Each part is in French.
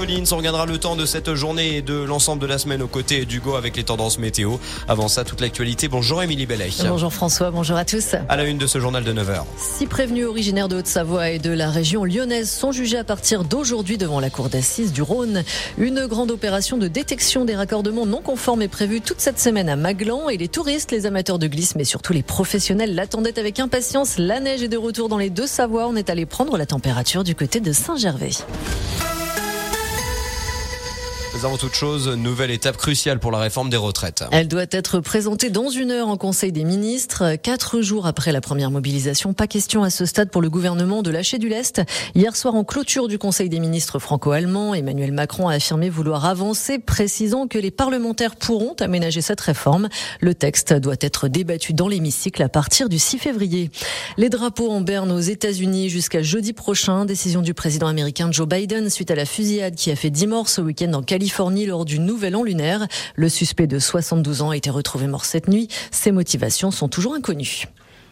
Collins. On regardera le temps de cette journée et de l'ensemble de la semaine aux côtés d'Hugo avec les tendances météo. Avant ça, toute l'actualité. Bonjour Émilie Bellet. Bonjour François, bonjour à tous. À la une de ce journal de 9h. 6 prévenus originaires de Haute-Savoie et de la région lyonnaise sont jugés à partir d'aujourd'hui devant la cour d'assises du Rhône. Une grande opération de détection des raccordements non conformes est prévue toute cette semaine à Maglan et les touristes, les amateurs de glisse mais surtout les professionnels l'attendaient avec impatience. La neige est de retour dans les Deux-Savoies. On est allé prendre la température du côté de Saint-Gervais. Avant toute chose, nouvelle étape cruciale pour la réforme des retraites. Elle doit être présentée dans 1 heure en Conseil des ministres. 4 jours après la première mobilisation, pas question à ce stade pour le gouvernement de lâcher du lest. Hier soir, en clôture du Conseil des ministres franco-allemand, Emmanuel Macron a affirmé vouloir avancer, précisant que les parlementaires pourront aménager cette réforme. Le texte doit être débattu dans l'hémicycle à partir du 6 février. Les drapeaux en berne aux États-Unis jusqu'à jeudi prochain. Décision du président américain Joe Biden suite à la fusillade qui a fait 10 morts ce week-end en Californie lors du Nouvel An lunaire. Le suspect de 72 ans a été retrouvé mort cette nuit. Ses motivations sont toujours inconnues.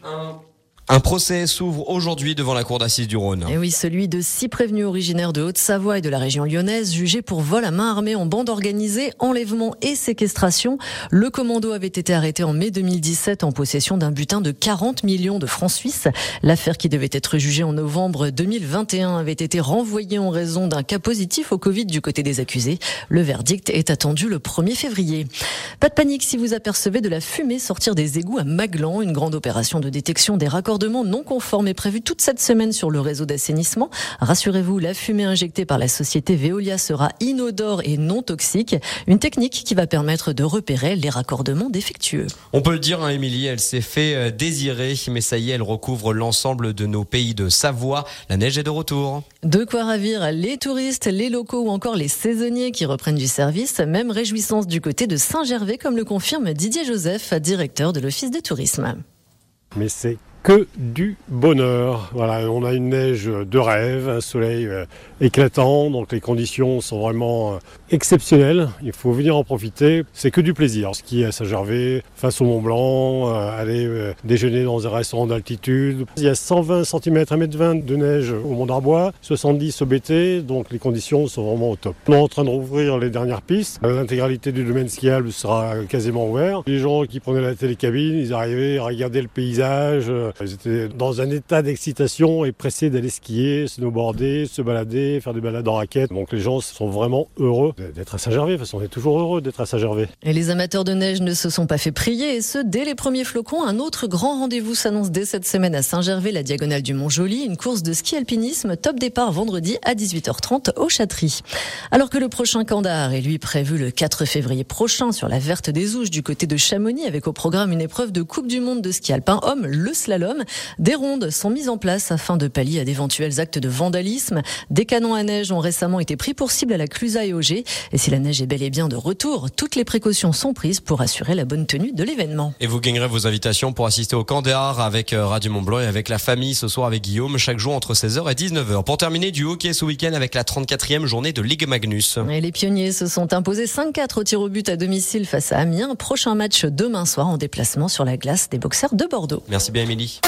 Un procès s'ouvre aujourd'hui devant la cour d'assises du Rhône. Et oui, celui de 6 prévenus originaires de Haute-Savoie et de la région lyonnaise, jugés pour vol à main armée en bande organisée, enlèvement et séquestration. Le commando avait été arrêté en mai 2017 en possession d'un butin de 40 millions de francs suisses. L'affaire qui devait être jugée en novembre 2021 avait été renvoyée en raison d'un cas positif au Covid du côté des accusés. Le verdict est attendu le 1er février. Pas de panique si vous apercevez de la fumée sortir des égouts à Maglan. Une grande opération de détection des raccordements non conforme est prévu toute cette semaine sur le réseau d'assainissement. Rassurez-vous, la fumée injectée par la société Veolia sera inodore et non toxique. Une technique qui va permettre de repérer les raccordements défectueux. On peut le dire, Émilie, elle s'est fait désirer, mais ça y est, elle recouvre l'ensemble de nos pays de Savoie. La neige est de retour. De quoi ravir les touristes, les locaux ou encore les saisonniers qui reprennent du service. Même réjouissance du côté de Saint-Gervais, comme le confirme Didier Joseph, directeur de l'Office de tourisme. Mais c'est que du bonheur. Voilà, on a une neige de rêve, un soleil éclatant, donc les conditions sont vraiment exceptionnelles. Il faut venir en profiter. C'est que du plaisir. Skier à Saint-Gervais, face au Mont-Blanc, aller déjeuner dans un restaurant d'altitude. Il y a 120 cm, 1,20 m de neige au Mont d'Arbois, 70 au BT, donc les conditions sont vraiment au top. On est en train de rouvrir les dernières pistes. L'intégralité du domaine skiable sera quasiment ouvert. Les gens qui prenaient la télécabine, ils arrivaient à regarder le paysage. Ils étaient dans un état d'excitation et pressés d'aller skier, snowboarder, se balader, faire des balades en raquette. Donc les gens sont vraiment heureux d'être à Saint-Gervais. De toute façon, on est toujours heureux d'être à Saint-Gervais. Et les amateurs de neige ne se sont pas fait prier, et ce, dès les premiers flocons. Un autre grand rendez-vous s'annonce dès cette semaine à Saint-Gervais, la diagonale du Mont-Joli. Une course de ski-alpinisme, top départ vendredi à 18h30 au Châtery. Alors que le prochain Kandahar est lui prévu le 4 février prochain sur la Verte des Ouches du côté de Chamonix, avec au programme une épreuve de Coupe du Monde de ski alpin homme, le slalom. Des rondes sont mises en place afin de pallier à d'éventuels actes de vandalisme. Des canons à neige ont récemment été pris pour cible à la Clusa et Auger. Et si la neige est bel et bien de retour, toutes les précautions sont prises pour assurer la bonne tenue de l'événement. Et vous gagnerez vos invitations pour assister au Kandahar avec Radio Mont-Blanc et avec la famille ce soir avec Guillaume, chaque jour entre 16h et 19h. Pour terminer, du hockey ce week-end avec la 34e journée de Ligue Magnus. Et les pionniers se sont imposés 5-4 au tir au but à domicile face à Amiens. Prochain match demain soir en déplacement sur la glace des Boxers de Bordeaux. Merci bien Émilie.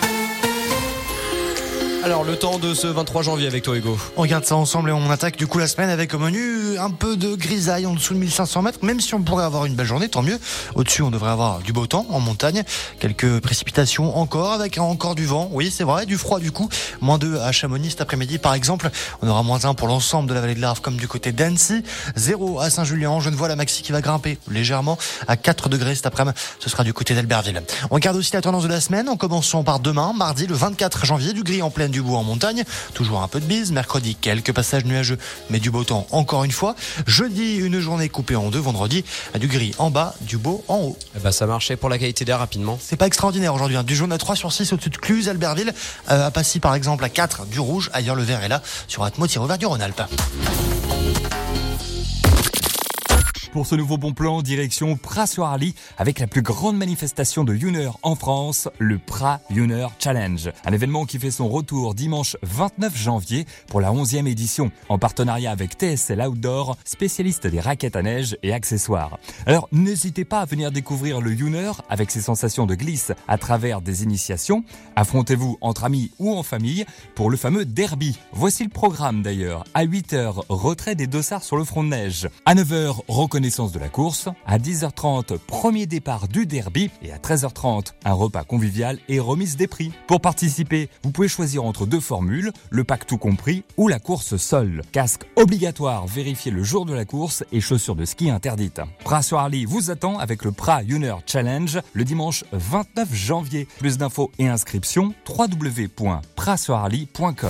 Alors, le temps de ce 23 janvier avec toi, Hugo. On regarde ça ensemble et on attaque du coup la semaine avec au menu un peu de grisaille en dessous de 1500 mètres. Même si on pourrait avoir une belle journée, tant mieux. Au-dessus, on devrait avoir du beau temps en montagne. Quelques précipitations encore avec encore du vent. Oui, c'est vrai, du froid du coup. -2 à Chamonix cet après-midi par exemple. On aura -1 pour l'ensemble de la vallée de l'Arve comme du côté d'Annecy. 0 à Saint-Julien. Je ne vois la maxi qui va grimper légèrement à 4 degrés cet après-midi. Ce sera du côté d'Albertville. On regarde aussi la tendance de la semaine en commençant par demain, mardi le 24 janvier, du gris en pleine, du beau en montagne, toujours un peu de bise. Mercredi, quelques passages nuageux, mais du beau temps encore une fois. Jeudi, une journée coupée en deux. Vendredi, du gris en bas, du beau en haut. Ça marchait pour la qualité d'air rapidement. C'est pas extraordinaire aujourd'hui. Du jaune à 3 sur 6 au-dessus de Cluse, Albertville. À Passy par exemple à 4, du rouge. Ailleurs le vert est là sur Atmo, Tir-au-Vert du Rhône-Alpes. Pour ce nouveau bon plan, direction Pras-sur-Arly avec la plus grande manifestation de Youner en France, le Pras Youner Challenge. Un événement qui fait son retour dimanche 29 janvier pour la 11e édition, en partenariat avec TSL Outdoor, spécialiste des raquettes à neige et accessoires. Alors n'hésitez pas à venir découvrir le Youner avec ses sensations de glisse à travers des initiations. Affrontez-vous entre amis ou en famille pour le fameux derby. Voici le programme d'ailleurs. À 8h, retrait des dossards sur le front de neige. À 9h, reconnaissance de la course. À 10h30, premier départ du derby. Et à 13h30, un repas convivial et remise des prix. Pour participer, vous pouvez choisir entre deux formules, le pack tout compris ou la course seule. Casque obligatoire, vérifié le jour de la course et chaussures de ski interdites. Pras-sur-Arly vous attend avec le Pras Youner Challenge le dimanche 29 janvier. Plus d'infos et inscriptions www.pras-sur-arly.com.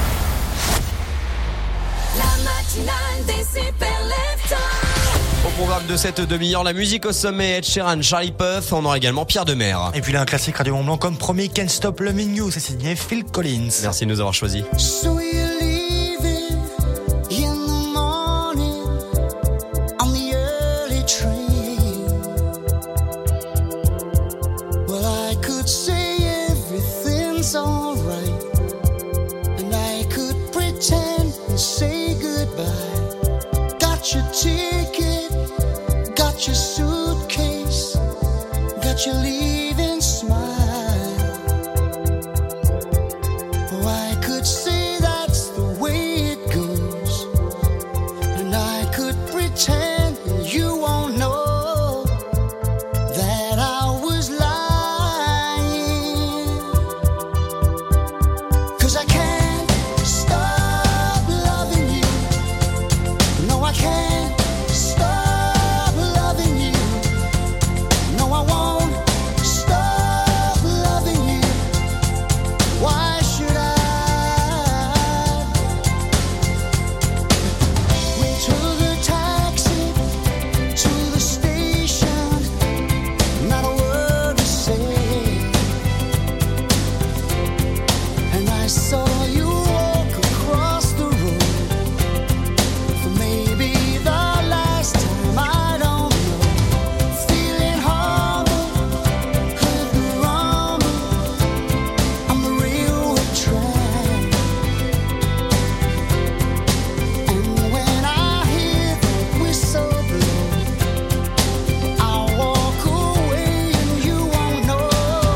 La matinale des super leftos. Au programme de cette demi-heure, la musique au sommet, Ed Sheeran, Charlie Puth, on aura également Pierre Demer. Et puis là, un classique Radio Mont Blanc comme premier Can't Stop Loving You, c'est signé Phil Collins. Merci de nous avoir choisis. So you're leaving in the morning on the early train. Well, I could say everything's alright, and I could pretend and say goodbye. Got your ticket, got your suitcase, got your leaving smile. Oh, I could say that's the way it goes, and I could pretend you won't know that I was lying. 'Cause I can't stop loving you. No, I can't stop loving you. No, I won't stop loving you. Why should I? We took a taxi to the station, not a word to say. And I saw you walk across the road for maybe the last time, I don't know. Feeling horrible, heard the rumble on the railway track. And when I hear the whistle blow, I'll walk away and you won't know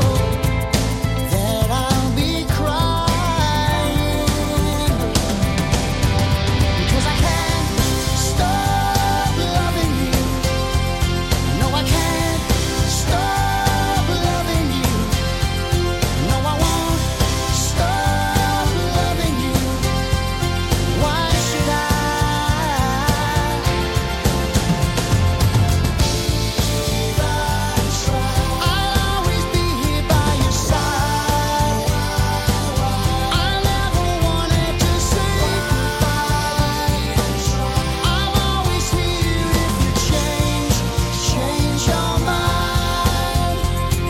that I'll be crying. Because I can't stop loving you. No, I can't stop loving you. No, I won't stop loving you. Why should I? I'll always be here by your side. I never wanted to say goodbye. I'm always here if you change your mind.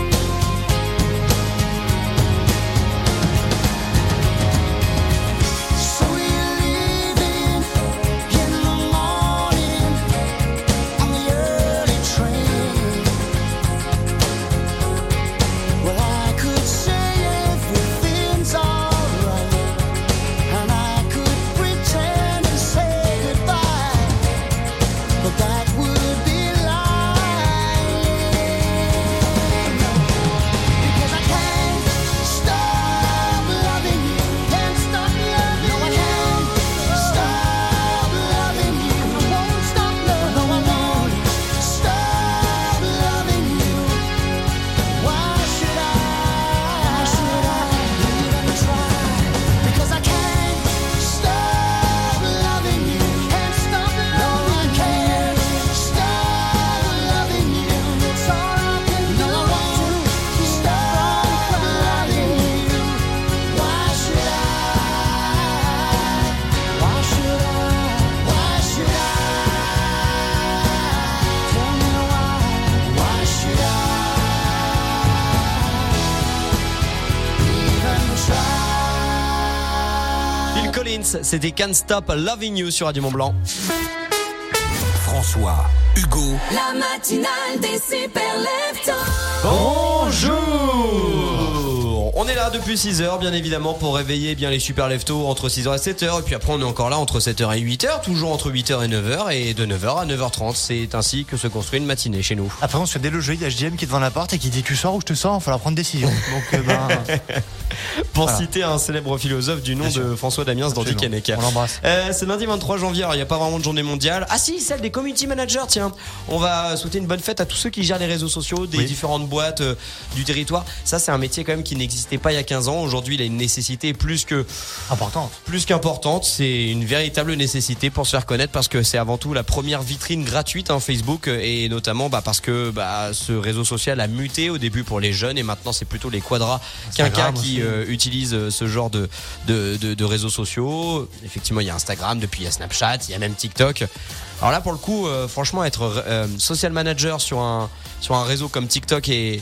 So you're leaving in the morning on the early train. Well, I could say everything's alright, and I could pretend and say goodbye, but that would be lying. Because I can't stop loving you, can't stop loving you. No, I can't stop loving you. I won't stop loving you. No, I won't stop loving you. Why should I? Even try? Because I can't stop loving you. Can't stop loving you. No, I can't stop loving you. It's all I can do. No, I won't stop loving you. Why should I? Why should I? Why should I? Tell me why. Why should I even try? Phil Collins, c'était Can't Stop Loving You sur Radio Mont Blanc. François, Hugo. La matinale des super leftos. Bonjour. On est là depuis 6h bien évidemment pour réveiller bien les super leftos entre 6h et 7h et puis après on est encore là entre 7h et 8h, toujours entre 8h et 9h et de 9h à 9h30. C'est ainsi que se construit une matinée chez nous. Après, on se fait déloger. Il y a HDM qui est devant l'appart et qui dit tu sors ou je te sors, il va falloir prendre décision. Donc, Pour voilà. citer un célèbre philosophe du nom Bien sûr. de François Damiens dans Absolument. Dickeneck. On l'embrasse. C'est lundi 23 janvier, alors il n'y a pas vraiment de journée mondiale. Ah si, celle des community managers, tiens. On va souhaiter une bonne fête à tous ceux qui gèrent les réseaux sociaux des différentes boîtes du territoire. Ça, c'est un métier quand même qui n'existait pas il y a 15 ans. Aujourd'hui, il a une nécessité plus qu'importante. C'est une véritable nécessité pour se faire connaître parce que c'est avant tout la première vitrine gratuite Facebook et notamment parce que ce réseau social a muté au début pour les jeunes et maintenant c'est plutôt les quadras quinquas qui utilisent ce genre de réseaux sociaux. Effectivement, il y a Instagram, depuis il y a Snapchat, il y a même TikTok. Alors là, pour le coup, franchement, être social manager sur un réseau comme TikTok et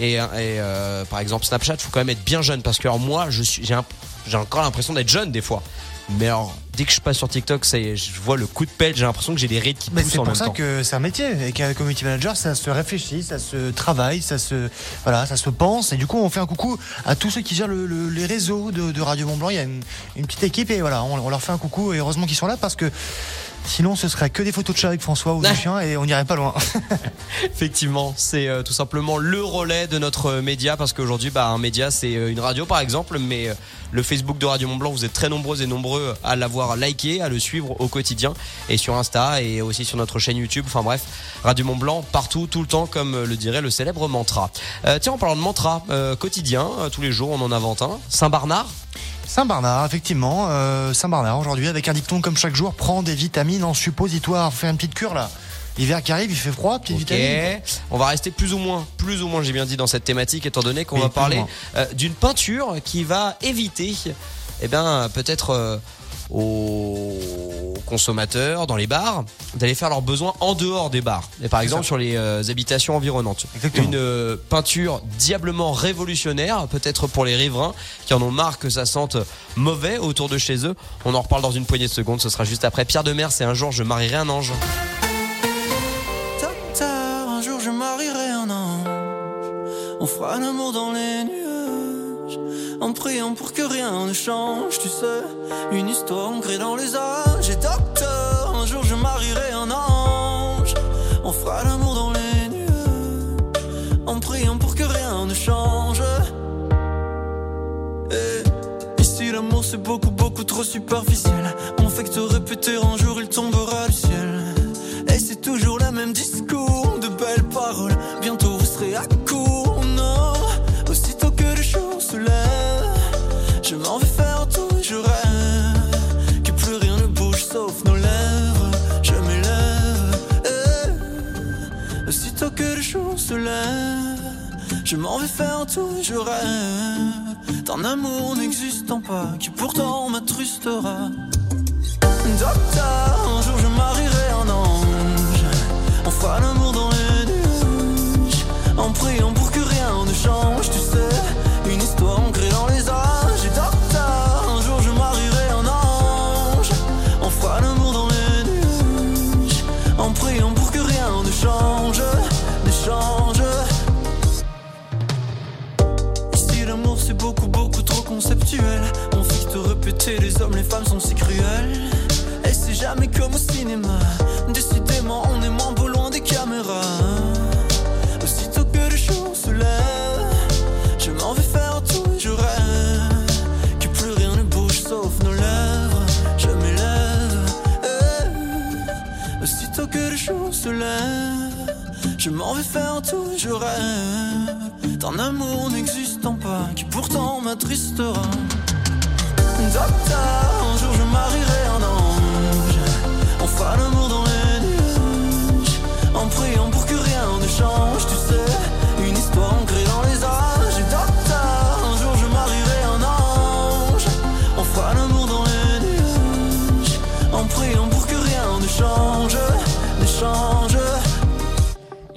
par exemple Snapchat, il faut quand même être bien jeune parce que alors moi, j'ai encore l'impression d'être jeune des fois. Mais alors, dès que je passe sur TikTok, je vois le coup de pelle, j'ai l'impression que j'ai des rides qui poussent en même temps. C'est pour ça que c'est un métier et qu'un community manager, ça se réfléchit, ça se travaille, ça se pense. Et du coup, on fait un coucou à tous ceux qui gèrent les réseaux de Radio Mont Blanc. Il y a une petite équipe et voilà, on leur fait un coucou et heureusement qu'ils sont là parce que sinon, ce serait que des photos de chat avec François ou de chien et on n'irait pas loin. Effectivement, c'est tout simplement le relais de notre média parce qu'aujourd'hui, un média, c'est une radio par exemple, mais le Facebook de Radio Mont Blanc, vous êtes très nombreuses et nombreux à l'avoir liké, à le suivre au quotidien et sur Insta et aussi sur notre chaîne YouTube. Enfin bref, Radio Mont Blanc partout, tout le temps, comme le dirait le célèbre mantra. Tiens, en parlant de mantra quotidien, tous les jours on en invente un. Saint-Barnard, effectivement. Saint-Barnard, aujourd'hui, avec un dicton comme chaque jour, prends des vitamines en suppositoire. Fais une petite cure, là. L'hiver qui arrive, il fait froid, petite vitamine. On va rester plus ou moins, j'ai bien dit, dans cette thématique, étant donné qu'on va parler d'une peinture qui va éviter, peut-être aux consommateurs dans les bars d'aller faire leurs besoins en dehors des bars et par exemple sur les habitations environnantes. Exactement. Une peinture diablement révolutionnaire peut-être pour les riverains qui en ont marre que ça sente mauvais autour de chez eux. On en reparle dans une poignée de secondes, ce sera juste après. Pierre Demers, c'est Un jour je marierai un ange. Docteur, un jour je marierai un ange. On fera l'amour dans les nuages en priant pour que rien ne change, tu sais. Une histoire ancrée dans les âges. Et docteur, un jour je marierai un ange. On fera l'amour dans les nuages en priant pour que rien ne change. Et ici l'amour c'est beaucoup beaucoup trop superficiel. On fait que te répéter un jour il tombera du ciel. Et c'est toujours le même discours, de belles paroles. Bientôt vous serez à court, non. Aussitôt que le jour se lève, je m'en vais faire tout et je rêve que plus rien ne bouge sauf nos lèvres. Je m'élève, aussitôt que le jour se lève, je m'en vais faire tout et je rêve d'un amour n'existant pas qui pourtant m'attrustera. Docteur, un jour je marierai un ange. On fera l'amour dans les nuages en priant pour que rien ne change, tu sais. Une histoire ancrée dans les âges. Et docteur, un jour je marierai un ange. On fera l'amour dans les nuages en priant pour que rien ne change, ne change. Ici l'amour c'est beaucoup beaucoup trop conceptuel. On fait que te répéter, les hommes les femmes sont si cruels. Et c'est jamais comme au cinéma. Décidément on est moins beau loin des caméras. Aussitôt que le jour se lève, je m'en vais faire tout et je rêve que plus rien ne bouge sauf nos lèvres. Je m'élève, aussitôt que le jour se lève, je m'en vais faire tout et je rêve d'un amour n'existant pas qui pourtant m'attristera. Docteur, un jour je marierai un ange. On fera l'amour dans les nuages en priant pour que rien ne change, tu sais. Une histoire ancrée dans les âges. Et docteur, un jour je marierai un ange. On fera l'amour dans les nuages en priant pour que rien ne change, ne change. Il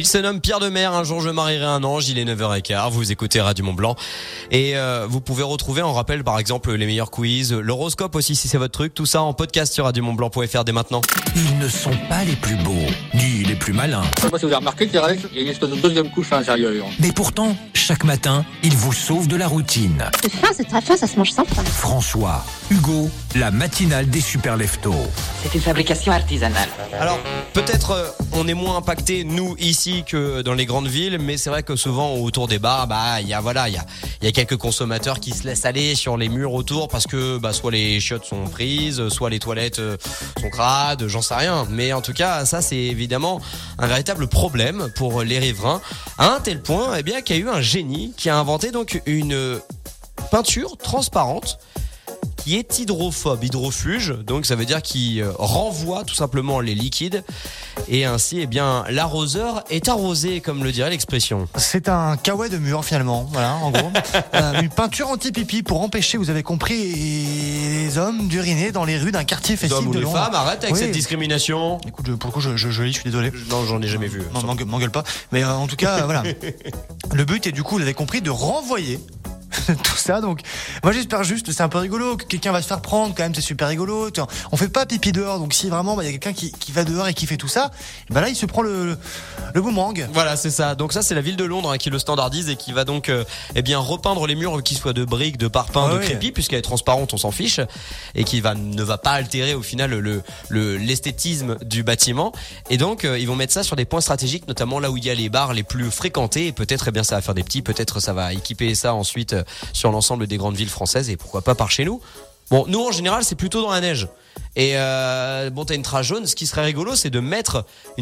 se nomme Pierre Demer. Un jour je marierai un ange. Il est 9h15. Vous écoutez Radio Mont-Blanc. Et vous pouvez retrouver en rappel par exemple les meilleurs quiz, l'horoscope aussi si c'est votre truc. Tout ça en podcast sur radiomontblanc.fr dès maintenant. Ils ne sont pas les plus beaux, ni les plus malins. Je sais pas si vous avez remarqué, Thérèse, il y a une espèce de deuxième couche à l'intérieur. Mais pourtant, chaque matin, ils vous sauvent de la routine. C'est très fin, ça se mange sans faim. François, Hugo, la matinale des super leftos. C'est une fabrication artisanale. Alors, peut-être on est moins impacté nous ici que dans les grandes villes, mais c'est vrai que souvent autour des bars, il y a quelques consommateurs qui se laissent aller sur les murs autour parce que soit les chiottes sont prises, soit les toilettes sont crades, j'en sais rien. Mais en tout cas, ça c'est évidemment un véritable problème pour les riverains, à un tel point qu'il y a eu un génie qui a inventé donc une peinture transparente qui est hydrofuge, donc ça veut dire qu'il renvoie tout simplement les liquides et ainsi l'arroseur est arrosé comme le dirait l'expression. C'est un kawaii de mur finalement, voilà en gros. Une peinture anti-pipi pour empêcher, vous avez compris, les hommes d'uriner dans les rues d'un quartier festif de Londres. Les femmes, arrête avec cette discrimination. Écoute, pour le coup je lis, je suis désolé. Non, j'en ai jamais vu. Non, m'engueule pas. Mais en tout cas, voilà. Le but est du coup, vous avez compris, de renvoyer tout ça. Donc moi j'espère juste, c'est un peu rigolo que quelqu'un va se faire prendre quand même, c'est super rigolo. On fait pas pipi dehors, donc si vraiment il y a quelqu'un qui va dehors et qui fait tout ça, là il se prend le boomerang. Voilà, c'est ça. Donc ça c'est la ville de Londres qui le standardise et qui va donc repeindre les murs, qu'ils soient de briques, de parpaing, de crépi, puisqu'elle est transparente, on s'en fiche, et qui ne va pas altérer au final l'esthétisme du bâtiment. Et donc ils vont mettre ça sur des points stratégiques, notamment là où il y a les bars les plus fréquentés, et peut-être ça va faire des petits, peut-être ça va équiper ça ensuite sur l'ensemble des grandes villes françaises, et pourquoi pas par chez nous. Bon, nous en général c'est plutôt dans la neige. Et t'as une trace jaune. Ce qui serait rigolo, c'est de mettre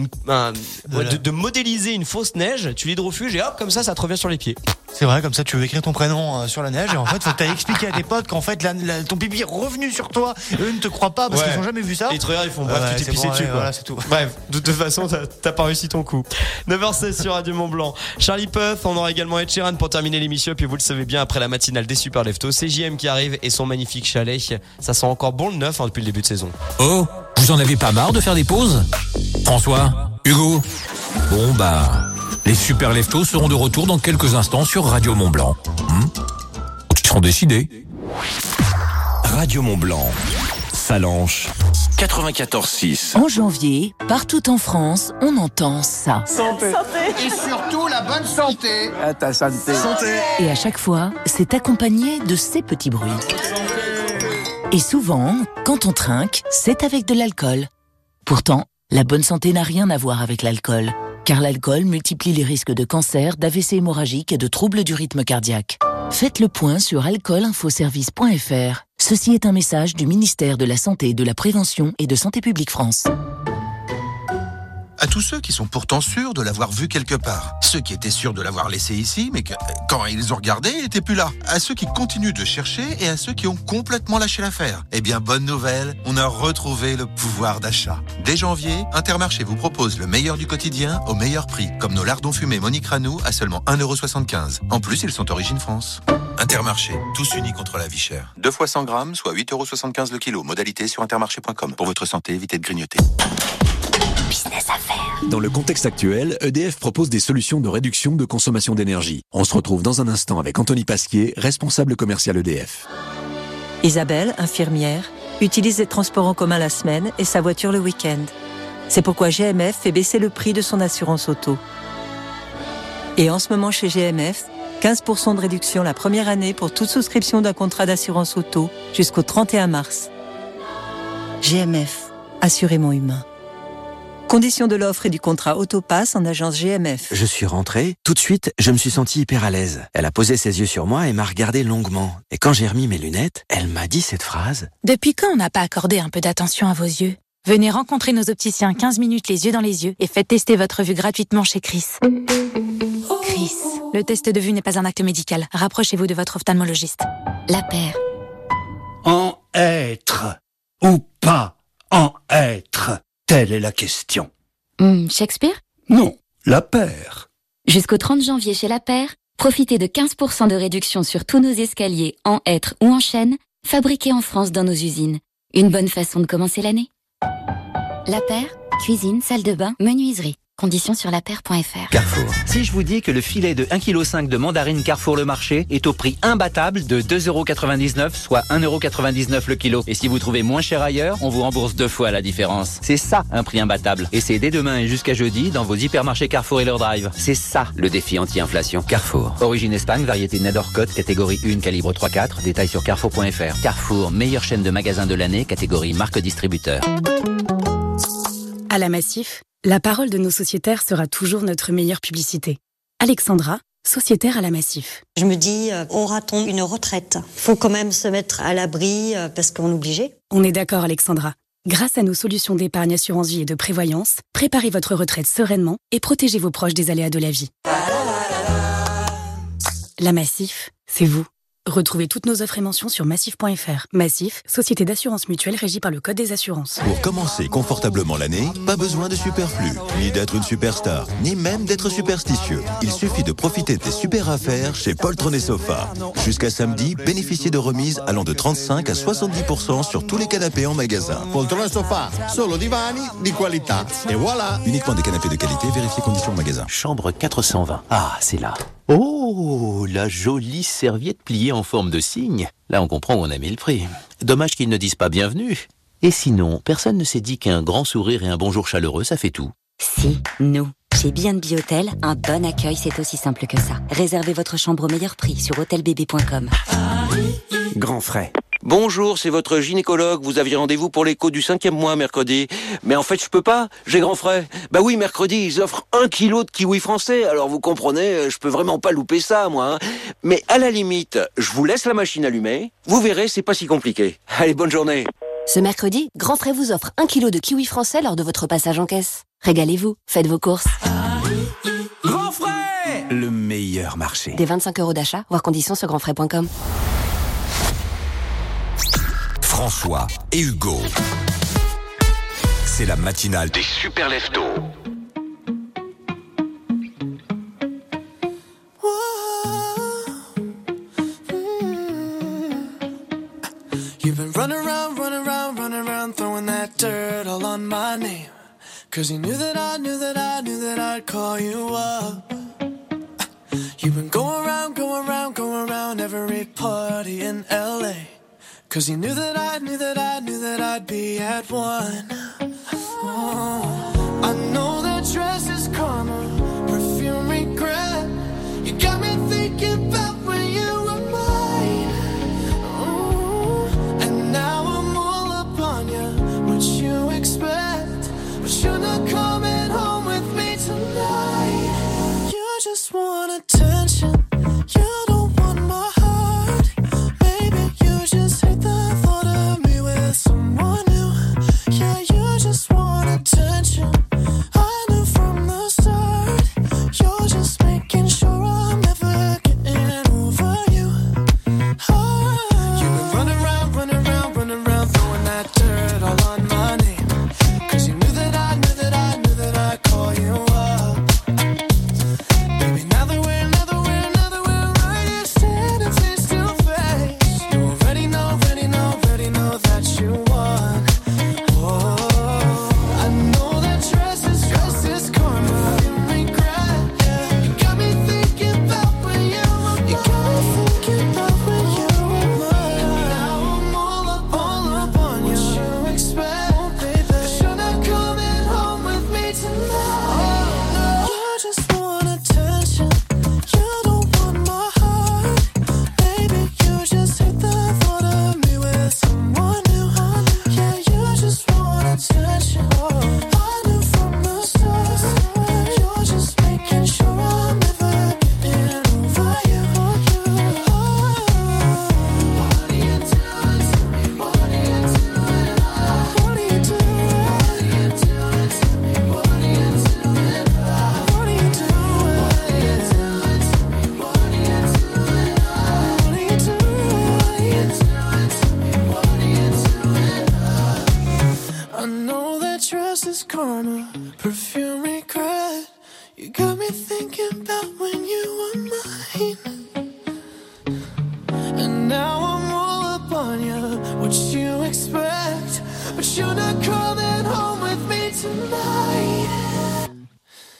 de modéliser une fausse neige. Tu l'hydrofuges et hop, comme ça te revient sur les pieds. C'est vrai, comme ça tu veux écrire ton prénom sur la neige et en fait faut que t'ailles expliquer à tes potes qu'en fait ton pipi est revenu sur toi. Eux ne te croient pas parce qu'ils ont jamais vu ça. Les truands ils font bref, tu t'es pissé dessus. Voilà, c'est tout. Bref, de toute façon t'as pas réussi ton coup. 9h16 sur Radio Mont-Blanc. Charlie Puth, on aura également Ed Sheeran pour terminer l'émission. Puis vous le savez bien, après la matinale des super leftos, c'est JM qui arrive et son magnifique chalet. Ça sent encore bon le neuf depuis le début de saison. Oh, vous en avez pas marre de faire des pauses? François, Hugo. Bon les super leftos seront de retour dans quelques instants sur Radio Mont-Blanc. Ils seront décidés. Radio Mont-Blanc, Salanches, 94.6. En janvier, partout en France, on entend ça. Santé. Et surtout la bonne santé. À ta santé. Santé. Et à chaque fois, c'est accompagné de ces petits bruits. Et souvent, quand on trinque, c'est avec de l'alcool. Pourtant, la bonne santé n'a rien à voir avec l'alcool, car l'alcool multiplie les risques de cancer, d'AVC hémorragique et de troubles du rythme cardiaque. Faites le point sur alcoolinfoservice.fr. Ceci est un message du ministère de la Santé, de la Prévention et de Santé publique France. À tous ceux qui sont pourtant sûrs de l'avoir vu quelque part. Ceux qui étaient sûrs de l'avoir laissé ici, mais que, quand ils ont regardé, il n'était plus là. À ceux qui continuent de chercher et à ceux qui ont complètement lâché l'affaire. Eh bien, bonne nouvelle, on a retrouvé le pouvoir d'achat. Dès janvier, Intermarché vous propose le meilleur du quotidien au meilleur prix, comme nos lardons fumés Monique Ranou à seulement 1,75 €. En plus, ils sont origine France. Intermarché, tous unis contre la vie chère. 2 fois 100 grammes, soit 8,75 € le kilo. Modalité sur intermarché.com. Pour votre santé, évitez de grignoter. Business à faire. Dans le contexte actuel, EDF propose des solutions de réduction de consommation d'énergie. On se retrouve dans un instant avec Anthony Pasquier, responsable commercial EDF. Isabelle, infirmière, utilise les transports en commun la semaine et sa voiture le week-end. C'est pourquoi GMF fait baisser le prix de son assurance auto. Et en ce moment chez GMF, 15% de réduction la première année pour toute souscription d'un contrat d'assurance auto jusqu'au 31 mars. GMF, assurément humain. Conditions de l'offre et du contrat Autopass en agence GMF. Je suis rentré, tout de suite, je me suis senti hyper à l'aise. Elle a posé ses yeux sur moi et m'a regardé longuement. Et quand j'ai remis mes lunettes, elle m'a dit cette phrase. Depuis quand on n'a pas accordé un peu d'attention à vos yeux? Venez rencontrer nos opticiens 15 minutes les yeux dans les yeux et faites tester votre vue gratuitement chez Chris. Chris, le test de vue n'est pas un acte médical. Rapprochez-vous de votre ophtalmologiste. La paire. En être ou pas en être? Telle est la question. Shakespeare? Non, la paire. Jusqu'au 30 janvier chez La Paire, profitez de 15% de réduction sur tous nos escaliers en hêtre ou en chêne, fabriqués en France dans nos usines. Une bonne façon de commencer l'année. La Paire, cuisine, salle de bain, menuiserie. Conditions sur lapaire.fr. Carrefour. Si je vous dis que le filet de 1,5 kg de mandarine Carrefour Le Marché est au prix imbattable de 2,99 €, soit 1,99 € le kilo. Et si vous trouvez moins cher ailleurs, on vous rembourse 2 fois la différence. C'est ça, un prix imbattable. Et c'est dès demain et jusqu'à jeudi dans vos hypermarchés Carrefour et leur drive. C'est ça, le défi anti-inflation. Carrefour. Origine Espagne, variété Nador-Côte, catégorie 1, calibre 3-4. Détails sur carrefour.fr. Carrefour, meilleure chaîne de magasins de l'année, catégorie marque distributeur. À la Massif, la parole de nos sociétaires sera toujours notre meilleure publicité. Alexandra, sociétaire à la Massif. Je me dis, aura-t-on une retraite ? Faut quand même se mettre à l'abri parce qu'on est obligé. On est d'accord, Alexandra. Grâce à nos solutions d'épargne assurance vie et de prévoyance, préparez votre retraite sereinement et protégez vos proches des aléas de la vie. La Massif, c'est vous. Retrouvez toutes nos offres et mentions sur massif.fr. Massif, société d'assurance mutuelle régie par le Code des assurances. Pour commencer confortablement l'année, pas besoin de superflu, ni d'être une superstar, ni même d'être superstitieux. Il suffit de profiter des super affaires chez Poltron et Sofa. Jusqu'à samedi, bénéficiez de remises allant de 35 à 70% sur tous les canapés en magasin. Poltron e Sofa, solo divani di qualità. Et voilà. Uniquement des canapés de qualité, vérifiez conditions en magasin. Chambre 420. Ah, c'est là. Oh, la jolie serviette pliée en forme de cygne. Là, on comprend où on a mis le prix. Dommage qu'ils ne disent pas bienvenue. Et sinon, personne ne s'est dit qu'un grand sourire et un bonjour chaleureux, ça fait tout. Si, nous. Chez B&B Hôtel, un bon accueil, c'est aussi simple que ça. Réservez votre chambre au meilleur prix sur hotelbb.com. Grand frais. Bonjour, c'est votre gynécologue. Vous aviez rendez-vous pour l'écho du 5e mois mercredi. Mais en fait, je peux pas. J'ai grand frais. Bah oui, mercredi, ils offrent 1 kilo de kiwis français. Alors vous comprenez, je peux vraiment pas louper ça, moi. Hein. Mais à la limite, je vous laisse la machine allumée. Vous verrez, c'est pas si compliqué. Allez, bonne journée. Ce mercredi, Grand Frais vous offre 1 kilo de kiwis français lors de votre passage en caisse. Régalez-vous, faites vos courses. Grand frais, le meilleur marché. Des 25 € d'achat, voir conditions sur grandfrais.com. François et Hugo. C'est la matinale des super leftos. You've been running around, throwing that dirt all on my name. 'Cause you knew that I'd call you up. You've been going around every party in LA. 'Cause you knew that I'd be at one. Oh, I know that dress is karma, perfume regret. You got me thinking about when you were mine. Oh, and now I'm all up on you. What you expect? But you're not coming home with me tonight. You just want attention. You don't want my heart. Maybe you just hate the thought of me with someone new. Yeah, you just want attention. I knew from the start. You're just making sure I'm never getting over you. Oh, you've been running around, throwing that dirt all on my name. 'Cause you knew that I'd call you up. Baby, now that we're right here standing face to face, you already know that you won. Oh, I know that dress is karma, you regret. Yeah, you got me thinking about when you were mine. And now I'm all up on you. What you expect? But you're not coming home with me tonight. You just want attention. You don't want my heart. Baby, you just hate the thought of me with someone new. Yeah, you just want attention. I knew from the start. You're just making sure I'm never getting over you. What are you doing to me? What are you doing? What are you doing? What are you doing to me? What are you doing? What are you doing? What are you doing to me? What are you doing? What are you doing? What are you doing to me? What are you doing? I know that dress is karma, perfume regret. You got me thinking about when you were mine. And now I'm all up on you. What you expect? But you're not coming home with me tonight.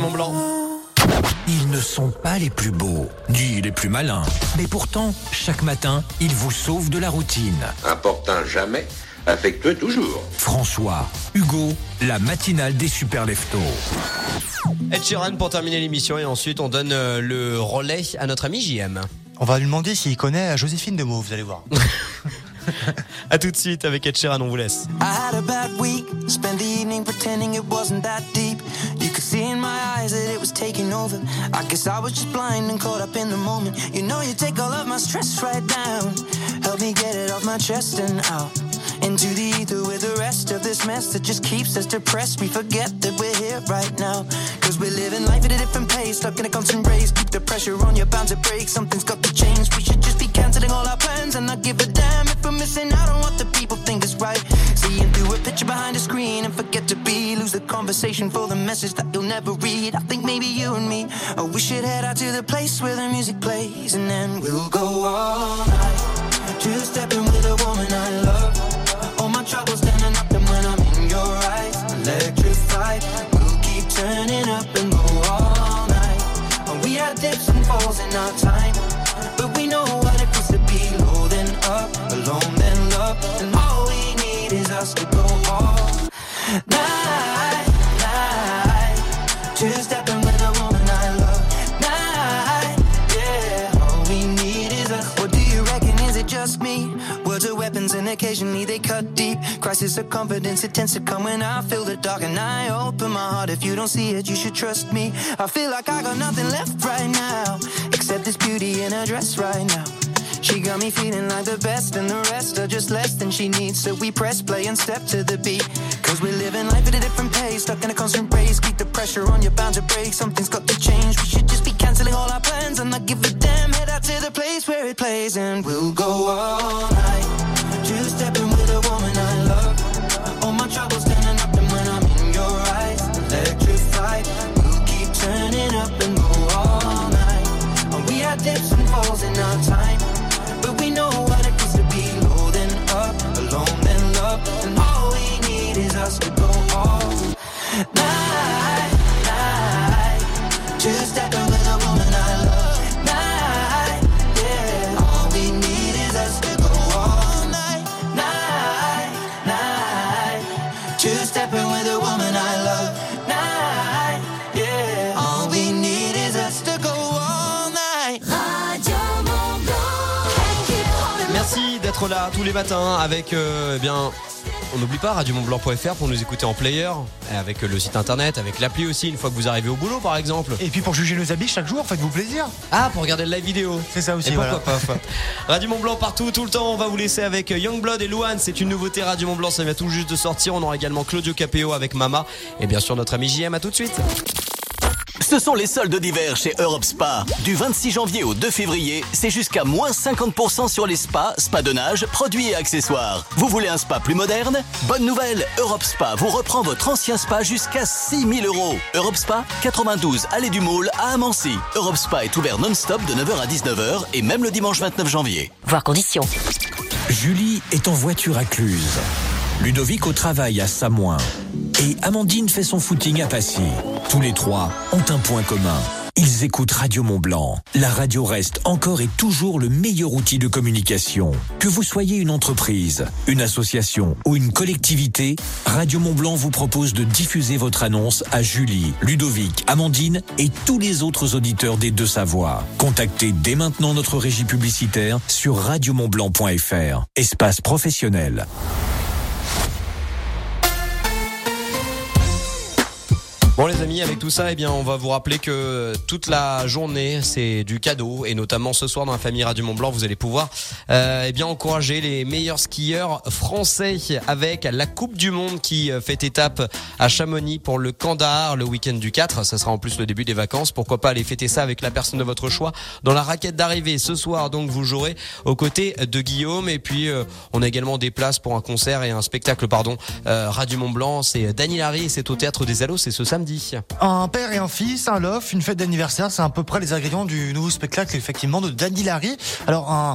Mont-Blanc. Ils ne sont pas les plus beaux, ni les plus malins. Mais pourtant, chaque matin, ils vous sauvent de la routine. Important jamais, affectueux toujours. François, Hugo, la matinale des super leftos. Ed Sheeran pour terminer l'émission et ensuite on donne le relais à notre ami JM. On va lui demander s'il connaît Joséphine de Meaux, vous allez voir. À tout de suite avec Ed Sheeran, on vous laisse. I had a bad week, spent the evening pretending it wasn't that deep. You could see in my eyes that it was taking over. I guess I was just blind and caught up in the moment. You know you take all of my stress right down. Help me get it off my chest and out into the ether with the rest of this mess that just keeps us depressed. We forget that we're here right now, cause we're living life at a different pace, stuck in a constant race. Keep the pressure on, you're bound to break. Something's got to change. We should just be cancelling all our plans and not give a damn if we're missing out on what the people think is right. Seeing through a picture behind a screen and forget to be, lose the conversation for the message that you'll never read. I think maybe you and me, oh, we should head out to the place where the music plays, and then we'll go all night, two-stepping with a woman I love. All my troubles standing up, and when I'm in your eyes, electrified. We'll keep turning up and go all night. And we had dips and falls in our time, but we know what it feels to be low then up, alone then love. And all we need is us to go all night, night. Two-stepping with a woman I love. Night, yeah. All we need is us. What do you reckon? Is it just me? Words are weapons and occasionally they cut deep. Crisis of confidence, it tends to come when I feel the dark and I open my heart. If you don't see it, you should trust me. I feel like I got nothing left right now, except this beauty in her dress right now. She got me feeling like the best, and the rest are just less than she needs. So we press play and step to the beat, cause we're living life at a different pace, stuck in a constant race. Keep the pressure on, you're bound to break. Something's got to change. We should just be cancelling all our plans and not give a damn. Head out to the place where it plays, and we'll go all night, two-stepping with a woman I love. All my troubles standing up, and when I'm in your eyes, electrified. We'll keep turning up and go all night. And we had dips and falls in our time, but we know what it feels to be low then up, alone then love. And all we need is us to go all night, night. Two-stepping with a woman I love. Night, yeah. All we need is us to go all night, night, night. Two-stepping with a woman I love. Night, yeah. All we need is us to go all night. Merci d'être là tous les matins avec eh bien, on n'oublie pas radiomontblanc.fr pour nous écouter en player, avec le site internet, avec l'appli aussi une fois que vous arrivez au boulot par exemple. Et puis pour juger nos habits chaque jour, faites-vous plaisir. Ah, pour regarder le live vidéo. C'est ça aussi. Et pourquoi pas. Radio Mont-Blanc partout, tout le temps. On va vous laisser avec Youngblood et Louane. C'est une nouveauté Radio Mont-Blanc, ça vient tout juste de sortir. On aura également Claudio Capéo avec Mama. Et bien sûr notre ami JM, à tout de suite. Ce sont les soldes d'hiver chez Europe Spa. Du 26 janvier au 2 février, c'est jusqu'à moins 50% sur les spas, spas de nage, produits et accessoires. Vous voulez un spa plus moderne ? Bonne nouvelle, Europe Spa vous reprend votre ancien spa jusqu'à 6 000 €. Europe Spa, 92 Allée du Môle à Amancy. Europe Spa est ouvert non-stop de 9h à 19h et même le dimanche 29 janvier. Voir conditions. Julie est en voiture à Cluse. Ludovic au travail à Samoin. Et Amandine fait son footing à Passy. Tous les trois ont un point commun. Ils écoutent Radio Mont-Blanc. La radio reste encore et toujours le meilleur outil de communication. Que vous soyez une entreprise, une association ou une collectivité, Radio Mont-Blanc vous propose de diffuser votre annonce à Julie, Ludovic, Amandine et tous les autres auditeurs des Deux-Savoies. Contactez dès maintenant notre régie publicitaire sur radiomontblanc.fr. Espace professionnel. Bon les amis, avec tout ça, eh bien, on va vous rappeler que toute la journée, c'est du cadeau, et notamment ce soir dans la famille Radio Mont-Blanc, vous allez pouvoir eh bien encourager les meilleurs skieurs français avec la Coupe du Monde qui fait étape à Chamonix pour le Kandahar le week-end du 4. Ça sera en plus le début des vacances. Pourquoi pas aller fêter ça avec la personne de votre choix dans la raquette d'arrivée. Ce soir, donc, vous jouerez aux côtés de Guillaume, et puis on a également des places pour un concert et un spectacle, Radio Mont-Blanc. C'est Dany Larry et c'est au Théâtre des Allos, c'est ce samedi. Un père et un fils, un love, une fête d'anniversaire, c'est à peu près les ingrédients du nouveau spectacle effectivement de Dany Larry. Alors un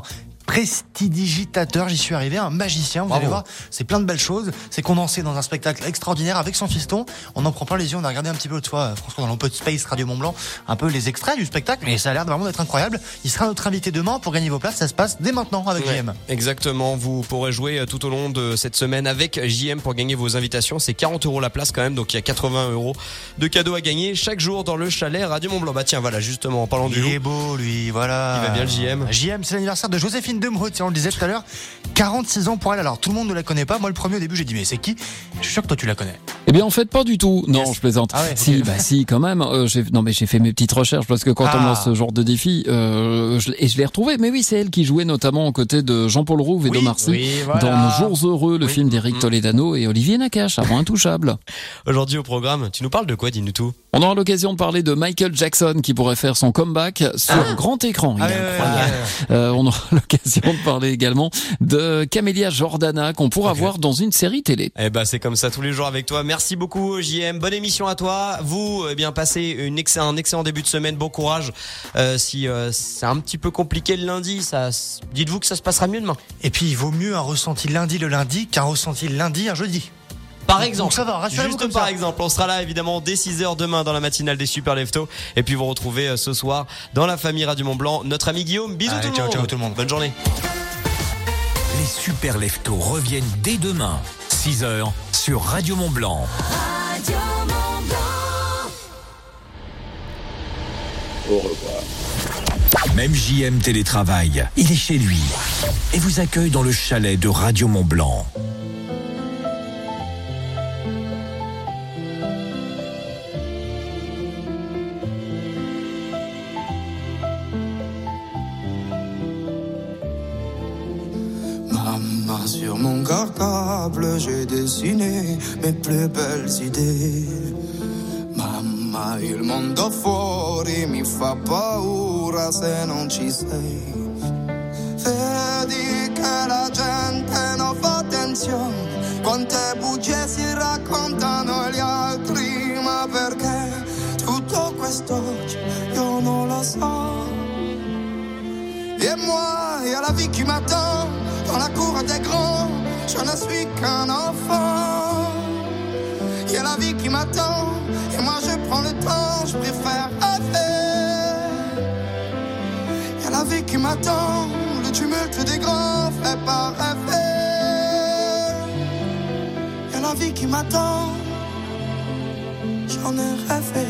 prestidigitateur, j'y suis arrivé, un magicien, vous allez voir, c'est plein de belles choses, c'est condensé dans un spectacle extraordinaire avec son fiston, on en prend plein les yeux, on a regardé un petit peu l'autre fois, François, dans l'Open Space Radio Mont-Blanc, un peu les extraits du spectacle, et ça a l'air vraiment d'être incroyable. Il sera notre invité demain pour gagner vos places, ça se passe dès maintenant avec JM. Exactement, vous pourrez jouer tout au long de cette semaine avec JM pour gagner vos invitations, c'est 40 € la place quand même, donc il y a 80 € de cadeaux à gagner chaque jour dans le chalet Radio Mont-Blanc. Bah tiens, voilà, justement, en parlant du loup. Il est beau, lui, voilà. Il va bien le JM. JM, c'est l'anniversaire de Joséphine Demereux, tiens, on le disait tout à l'heure, 46 ans pour elle. Alors tout le monde ne la connaît pas. Moi le premier au début j'ai dit mais c'est qui ? Je suis sûr que toi tu la connais. Eh bien en fait pas du tout. Non, je plaisante. Ah ouais, si, okay. bah si quand même. J'ai fait mes petites recherches parce que quand on lance ce genre de défi, je l'ai retrouvé. Mais oui, c'est elle qui jouait notamment aux côtés de Jean-Paul Rouve et d'Omar Sy dans Nos Jours Heureux, le film d'Éric Toledano et Olivier Nakache, avant Intouchable. Aujourd'hui au programme, tu nous parles de quoi ? Dis-nous tout. On aura l'occasion de parler de Michael Jackson qui pourrait faire son comeback sur grand écran. Il est incroyable. On aura l'occasion de parler également de Camélia Jordana qu'on pourra voir dans une série télé. Eh ben c'est comme ça tous les jours avec toi. Merci beaucoup JM. Bonne émission à toi. Vous passez un excellent début de semaine. Bon courage. Si c'est un petit peu compliqué le lundi, dites-vous que ça se passera mieux demain. Et puis il vaut mieux un ressenti lundi le lundi qu'un ressenti lundi un jeudi. Par exemple, donc ça va, rassurez-vous comme par ça. exemple, on sera là évidemment dès 6h demain dans la matinale des Super Leftos. Et puis vous retrouvez ce soir dans la famille Radio Mont-Blanc notre ami Guillaume. Bisous tout le monde. Ciao tout le monde. Bonne journée. Les Super Leftos reviennent dès demain, 6h sur Radio Mont-Blanc. Radio Mont-Blanc. Au revoir. Même JM télétravaille, il est chez lui et vous accueille dans le chalet de Radio Mont-Blanc. Sur mon cartable, j'ai dessiné mes plus belles idées. Mamma, il mondo fuori mi fa paura se non ci sei. Vedi che la gente non fa attenzione, quante bugie si raccontano gli altri, ma perché tutto questo io non lo so. Et moi, il y a la vie qui m'attend dans la cour des grands, je ne suis qu'un enfant. Il y a la vie qui m'attend, et moi je prends le temps, je préfère rêver. Il y a la vie qui m'attend, le tumulte des grands fait pas rêver. Il y a la vie qui m'attend, j'en ai rêvé.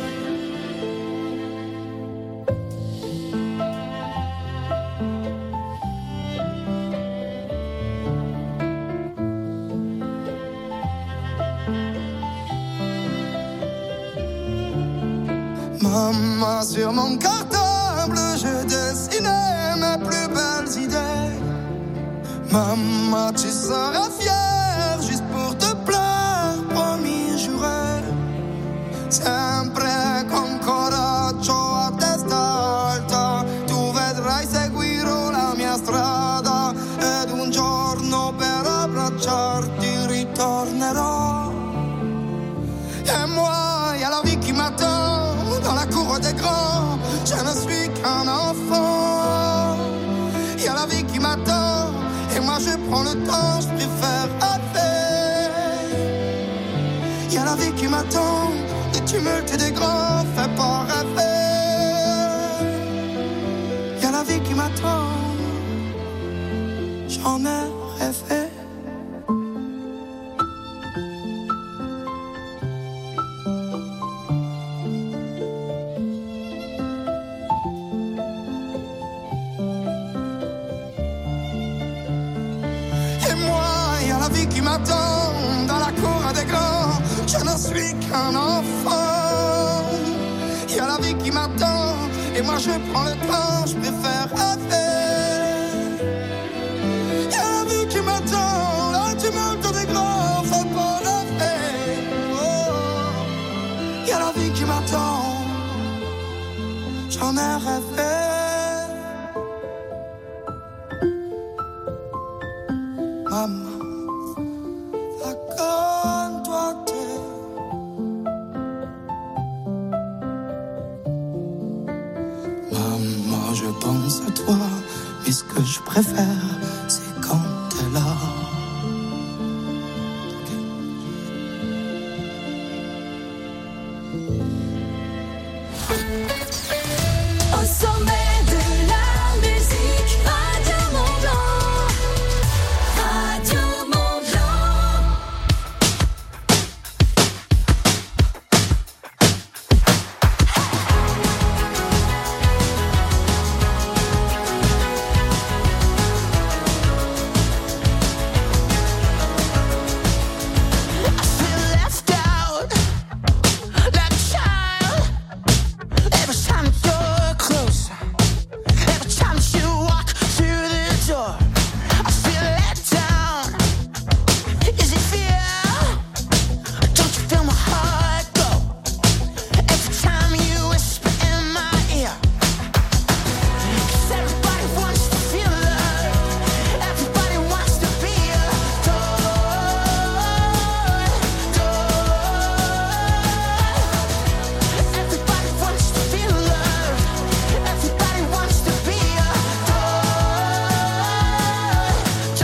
Maman, sur mon cartable, j'ai dessiné mes plus belles idées. Maman, tu seras fière juste pour te plaire, promis, juré. Sempre con coraggio a testa alta, tu vedrai seguirò la mia strada ed un giorno per abbracciarti ritornerò. Et moi, y a la vie qui m'attend dans la cour des grands, je ne suis qu'un enfant. Il y a la vie qui m'attend, et moi je prends le temps, je préfère rêver. Il y a la vie qui m'attend, les tumultes des grands, fais pas rêver. Il y a la vie qui m'attend, j'en ai rêvé. Qui m'attend dans la cour des grands, je ne suis qu'un enfant. Il y a la vie qui m'attend, et moi je prends le temps, je préfère rêver. Il y a la vie qui m'attend, le tumulte des grands, faut pas rêver. Il y a la vie qui m'attend, j'en ai rêvé. Maman, pense à toi, Et ce que je préfère, c'est quand t'es là. Au sommet de la musique, Radio Mont-Blanc. Radio Mont-Blanc. I feel left out, like a child. Every time you're close, every time you walk through the door, I feel let down. Is it fear? Don't you feel my heart go? Every time you whisper in my ear. 'Cause everybody wants to feel loved. Everybody wants to be adored. Everybody wants to feel loved. Everybody wants to be adored.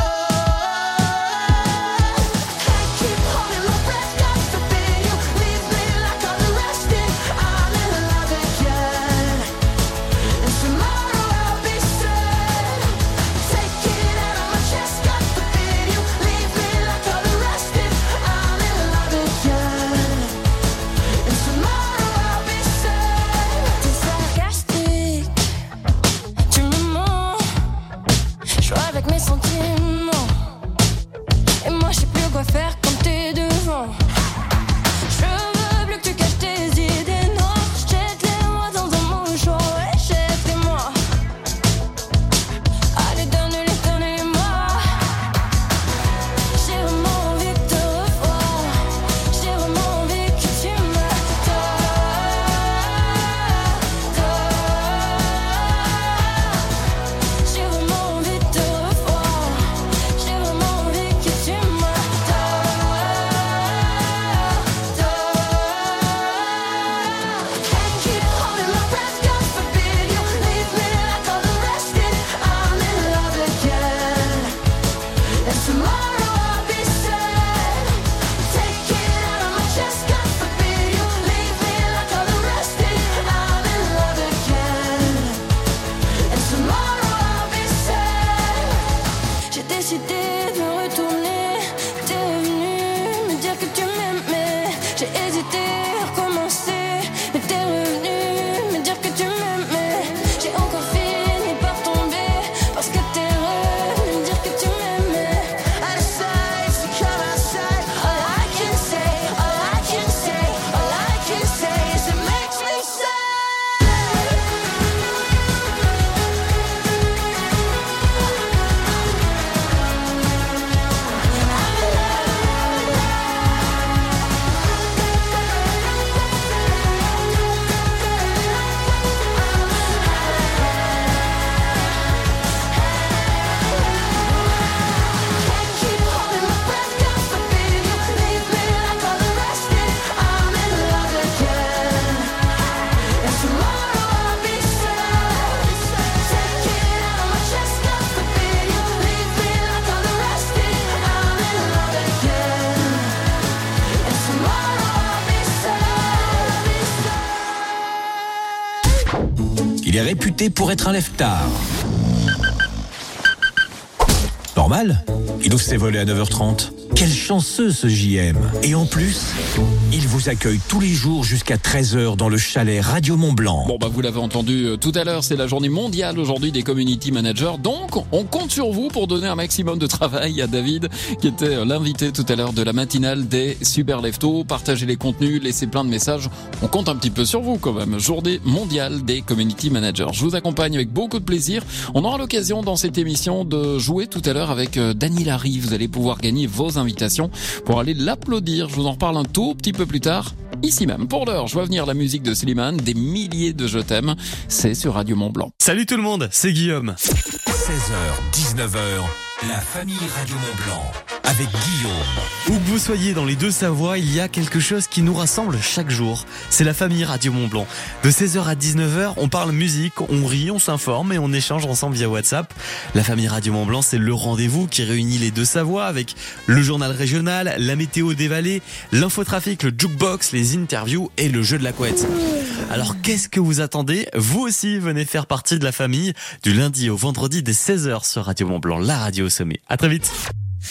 Can't keep holding my breath, God forbid you leave me like all the rest did. I'm in love again, and tomorrow I'll be sad. Take it out of my chest, God forbid you leave me like all the rest did. I'm in love again, and tomorrow I'll be sad. T'es sarcastique, tu me mens. Je joue avec mes sentiments. Et moi je sais plus quoi faire quand t'es devant. Je veux plus que tu caches tes idées noires. Jette-les-moi dans un mouchoir, ouais, jette-les-moi. Allez, donne-les-moi. J'ai vraiment envie de te revoir. J'ai vraiment envie que tu J'ai vraiment envie de te revoir. J'ai vraiment envie que tu Can't keep holding my breath, God forbid you leave me like all the rest did. I'm in love again, and tomorrow I'll be sad. Take it out of my chest, God forbid you leave me like all the rest did. I'm in love again, and tomorrow I'll be sad. J'ai décidé de me retourner. T'es revenu me dire que tu m'aimais. J'ai hésité à recommencer, mais t'es revenu me dire que tu m'aimais. J'ai encore fini par tomber parce que t'es revenu me dire que tu m'aimais. I decide to come outside. All I can say, all I can say, all I can say is it makes me Keep holding my breath, God forbid you leave me like all the rest did. I'm in love again, and tomorrow I'll be sad. Take it out of my chest, God forbid you leave me like all the rest did. I'm in love again, and tomorrow I'll be sad. Il est réputé pour être un lève-tard. Normal, il ouvre ses volets à 9h30. Quel chanceux ce JM. Et en plus, il vous accueille tous les jours jusqu'à 13h dans le chalet Radio Mont-Blanc. Bon bah vous l'avez entendu tout à l'heure, c'est la journée mondiale aujourd'hui des community managers. Donc on compte sur vous pour donner un maximum de travail à David qui était l'invité tout à l'heure de la matinale des Super Leftos. Partagez les contenus, laissez plein de messages. On compte un petit peu sur vous quand même. Journée mondiale des community managers. Je vous accompagne avec beaucoup de plaisir. On aura l'occasion dans cette émission de jouer tout à l'heure avec Dany Larry. Vous allez pouvoir gagner vos invitations pour aller l'applaudir. Je vous en reparle un tout petit peu plus tard. Ici même. Pour l'heure, je vois venir la musique de Slimane, des milliers de je t'aime. C'est sur Radio Mont-Blanc. Salut tout le monde, c'est Guillaume. 16h, 19h, la famille Radio Mont-Blanc avec Guillaume. Où que vous soyez dans les Deux-Savoies, il y a quelque chose qui nous rassemble chaque jour. C'est la famille Radio Mont-Blanc. De 16h à 19h, on parle musique, on rit, on s'informe et on échange ensemble via WhatsApp. La famille Radio Mont-Blanc, c'est le rendez-vous qui réunit les Deux-Savoies avec le journal régional, la météo des vallées, l'infotrafic, le jukebox, les interviews et le jeu de la couette. Alors qu'est-ce que vous attendez ? Vous aussi, venez faire partie de la famille du lundi au vendredi dès 16h sur Radio Mont-Blanc, la radio au sommet. À très vite.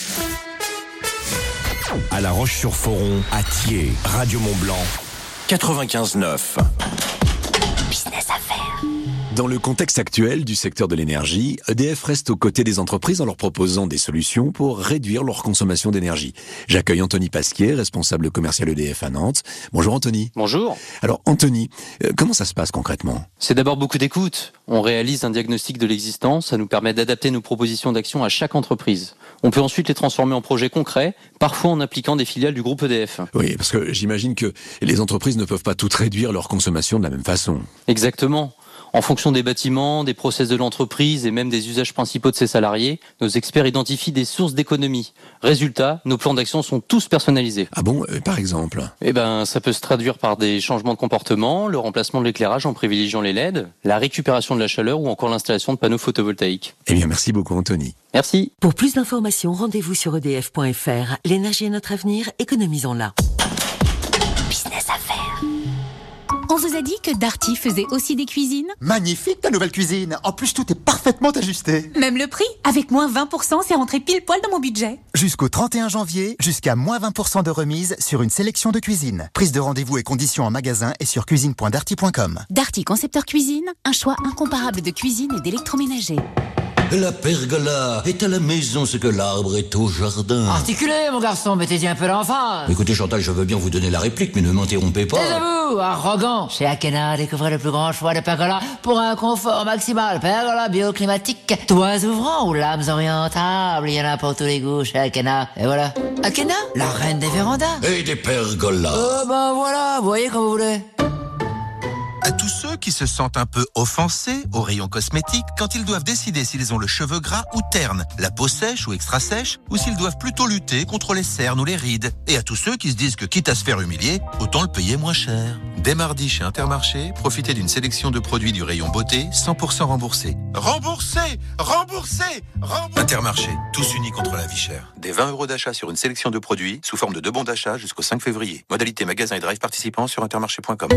À La Roche-sur-Foron, à Thiers, Radio Mont-Blanc, 95.9. Business à faire. Dans le contexte actuel du secteur de l'énergie, EDF reste aux côtés des entreprises en leur proposant des solutions pour réduire leur consommation d'énergie. J'accueille Anthony Pasquier, responsable commercial EDF à Nantes. Bonjour Anthony. Bonjour. Alors Anthony, comment ça se passe concrètement ? C'est d'abord beaucoup d'écoute. On réalise un diagnostic de l'existence, ça nous permet d'adapter nos propositions d'action à chaque entreprise. On peut ensuite les transformer en projets concrets, parfois en appliquant des filiales du groupe EDF. Oui, parce que j'imagine que les entreprises ne peuvent pas toutes réduire leur consommation de la même façon. Exactement. En fonction des bâtiments, des process de l'entreprise et même des usages principaux de ses salariés, nos experts identifient des sources d'économie. Résultat, nos plans d'action sont tous personnalisés. Ah bon, par exemple ? Ça peut se traduire par des changements de comportement, le remplacement de l'éclairage en privilégiant les LED, la récupération de la chaleur ou encore l'installation de panneaux photovoltaïques. Eh bien, merci beaucoup Anthony. Merci. Pour plus d'informations, rendez-vous sur edf.fr. L'énergie est notre avenir, économisons-la. Business à faire. On vous a dit que Darty faisait aussi des cuisines ? Magnifique ta nouvelle cuisine. En plus, tout est parfaitement ajusté. Même le prix ? Avec moins 20%, c'est rentré pile poil dans mon budget. Jusqu'au 31 janvier, jusqu'à moins 20% de remise sur une sélection de cuisines. Prise de rendez-vous et conditions en magasin et sur cuisine.darty.com. Darty Concepteur Cuisine, un choix incomparable de cuisine et d'électroménager. La pergola est à la maison ce que l'arbre est au jardin. Articulez, mon garçon, mettez-y un peu l'emphase. Écoutez Chantal, je veux bien vous donner la réplique, mais ne m'interrompez pas. Taisez-vous, arrogant. Chez Akena, découvrez le plus grand choix de pergola pour un confort maximal. Pergola bioclimatique, toits ouvrants ou lames orientables. Il y en a pour tous les goûts chez Akena. Et voilà. Akena, la reine des vérandas. Et des pergolas. Voilà, vous voyez comme vous voulez. À tous ceux qui se sentent un peu offensés au rayon cosmétique quand ils doivent décider s'ils ont le cheveu gras ou terne, la peau sèche ou extra sèche, ou s'ils doivent plutôt lutter contre les cernes ou les rides. Et à tous ceux qui se disent que quitte à se faire humilier, autant le payer moins cher. Dès mardi chez Intermarché, profitez d'une sélection de produits du rayon beauté 100% remboursés. Remboursés, remboursés, remboursés. Intermarché, tous unis contre la vie chère. Des 20 € d'achat sur une sélection de produits sous forme de 2 bons d'achat jusqu'au 5 février. Modalité magasin et drive participants sur intermarché.com.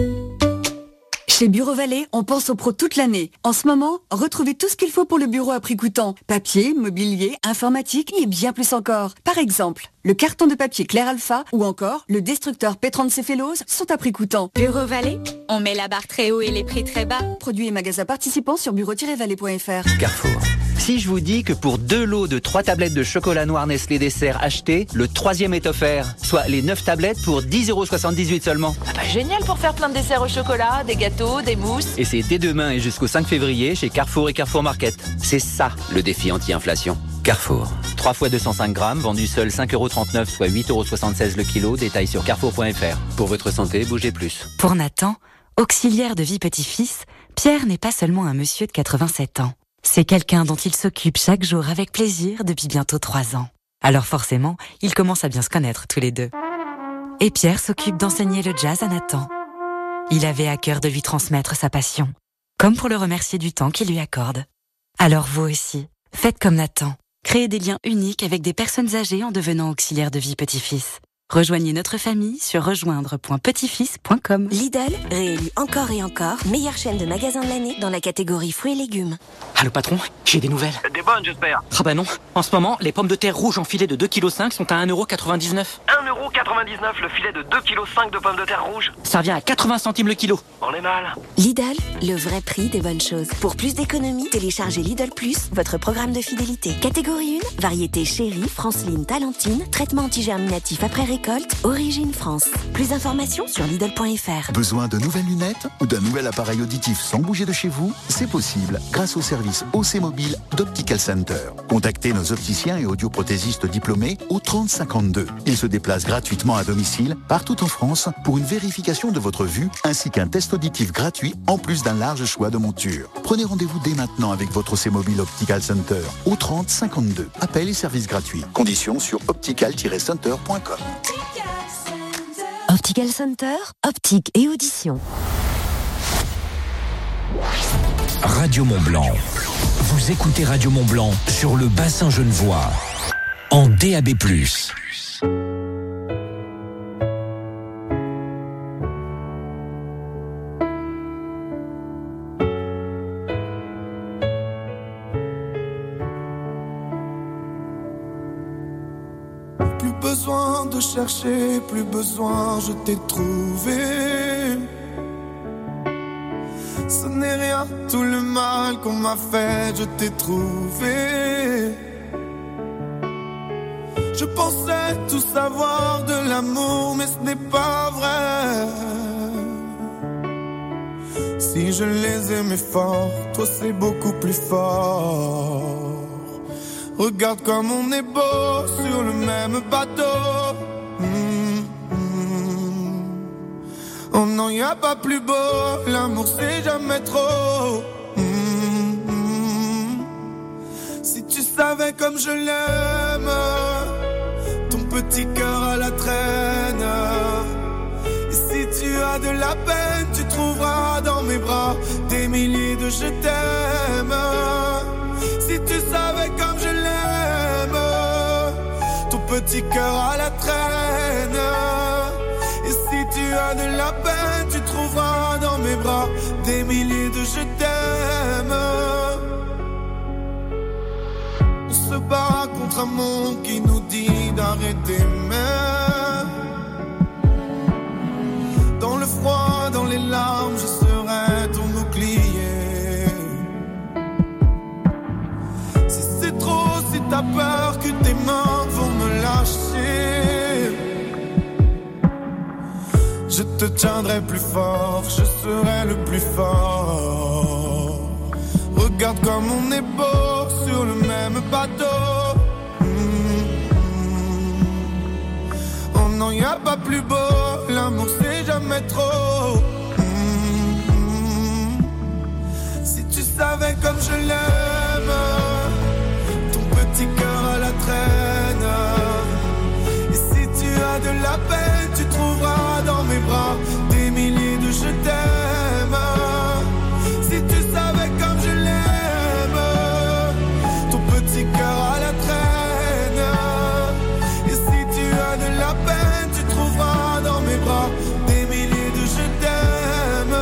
Chez Bureau Vallée, on pense aux pros toute l'année. En ce moment, retrouvez tout ce qu'il faut pour le bureau à prix coûtant. Papier, mobilier, informatique et bien plus encore. Par exemple, le carton de papier Clair Alpha ou encore le destructeur P30 sont à prix coûtant. Bureau Vallée, on met la barre très haut et les prix très bas. Produits et magasins participants sur bureau-vallée.fr. Carrefour. Si je vous dis que pour 2 lots de 3 tablettes de chocolat noir Nestlé dessert achetés, le 3e est offert, soit les 9 tablettes pour 10,78 € seulement. Ah bah génial pour faire plein de desserts au chocolat, des gâteaux, des mousses. Et c'est dès demain et jusqu'au 5 février chez Carrefour et Carrefour Market. C'est ça le défi anti-inflation. Carrefour. 3 fois 205 grammes, vendu seul 5,39 €, soit 8,76 € le kilo. Détail sur carrefour.fr. Pour votre santé, bougez plus. Pour Nathan, auxiliaire de vie petit-fils, Pierre n'est pas seulement un monsieur de 87 ans. C'est quelqu'un dont il s'occupe chaque jour avec plaisir depuis bientôt 3 ans. Alors forcément, ils commencent à bien se connaître tous les deux. Et Pierre s'occupe d'enseigner le jazz à Nathan. Il avait à cœur de lui transmettre sa passion, comme pour le remercier du temps qu'il lui accorde. Alors vous aussi, faites comme Nathan. Créez des liens uniques avec des personnes âgées en devenant auxiliaire de vie petit-fils. Rejoignez notre famille sur rejoindre.petitfils.com. Lidl, réélu encore et encore, meilleure chaîne de magasins de l'année dans la catégorie fruits et légumes. Allô patron, j'ai des nouvelles. Des bonnes j'espère. Ah bah non, en ce moment, les pommes de terre rouges en filet de 2,5 kg sont à 1,99 €. 1,99 € le filet de 2,5 kg de pommes de terre rouges. Ça revient à 80 centimes le kilo. On est mal. Lidl, le vrai prix des bonnes choses. Pour plus d'économies, téléchargez Lidl Plus, votre programme de fidélité. Catégorie 1, variété chérie, Franceline, Talentine, traitement antigerminatif après récolte récolte Origine France. Plus d'informations sur Lidl.fr. Besoin de nouvelles lunettes ou d'un nouvel appareil auditif sans bouger de chez vous? C'est possible grâce au service OC Mobile d'Optical Center. Contactez nos opticiens et audioprothésistes diplômés au 3052. Ils se déplacent gratuitement à domicile partout en France pour une vérification de votre vue ainsi qu'un test auditif gratuit en plus d'un large choix de montures. Prenez rendez-vous dès maintenant avec votre OC Mobile Optical Center au 3052. Appel et service gratuit. Conditions sur optical-center.com. Optical Center, optique et audition. Radio Mont-Blanc. Vous écoutez Radio Mont-Blanc sur le bassin genevois en DAB+. Plus besoin de chercher, plus besoin, je t'ai trouvé. Ce n'est rien, tout le mal qu'on m'a fait, je t'ai trouvé. Je pensais tout savoir de l'amour, mais ce n'est pas vrai. Si je les aimais fort, toi c'est beaucoup plus fort. Regarde comme on est beau sur le même bateau. Oh non, y a pas plus beau, l'amour c'est jamais trop. Si tu savais comme je l'aime, ton petit cœur à la traîne. Et si tu as de la peine, tu trouveras dans mes bras des milliers de je t'aime. Si tu savais comme je l'aime, ton petit cœur à la traîne. Et si tu as de la peine, tu trouveras dans mes bras des milliers de je t'aime. On se bat contre un monde qui nous dit d'arrêter même. Dans le froid, dans les larmes, je serai ton bouclier. Si c'est trop, si t'as peur que tes mains vont me lâcher, je te tiendrai plus fort, je serai le plus fort. Regarde comme on est beau sur le même bateau. Oh non, y a pas plus beau, l'amour c'est jamais trop. Si tu savais comme je l'aime, ton petit cœur à la traîne. Et si tu as de la peine, tu trouveras dans mes bras des milliers de je t'aime. Si tu savais comme je l'aime, ton petit cœur à la traîne. Et si tu as de la peine, tu trouveras dans mes bras des milliers de je t'aime.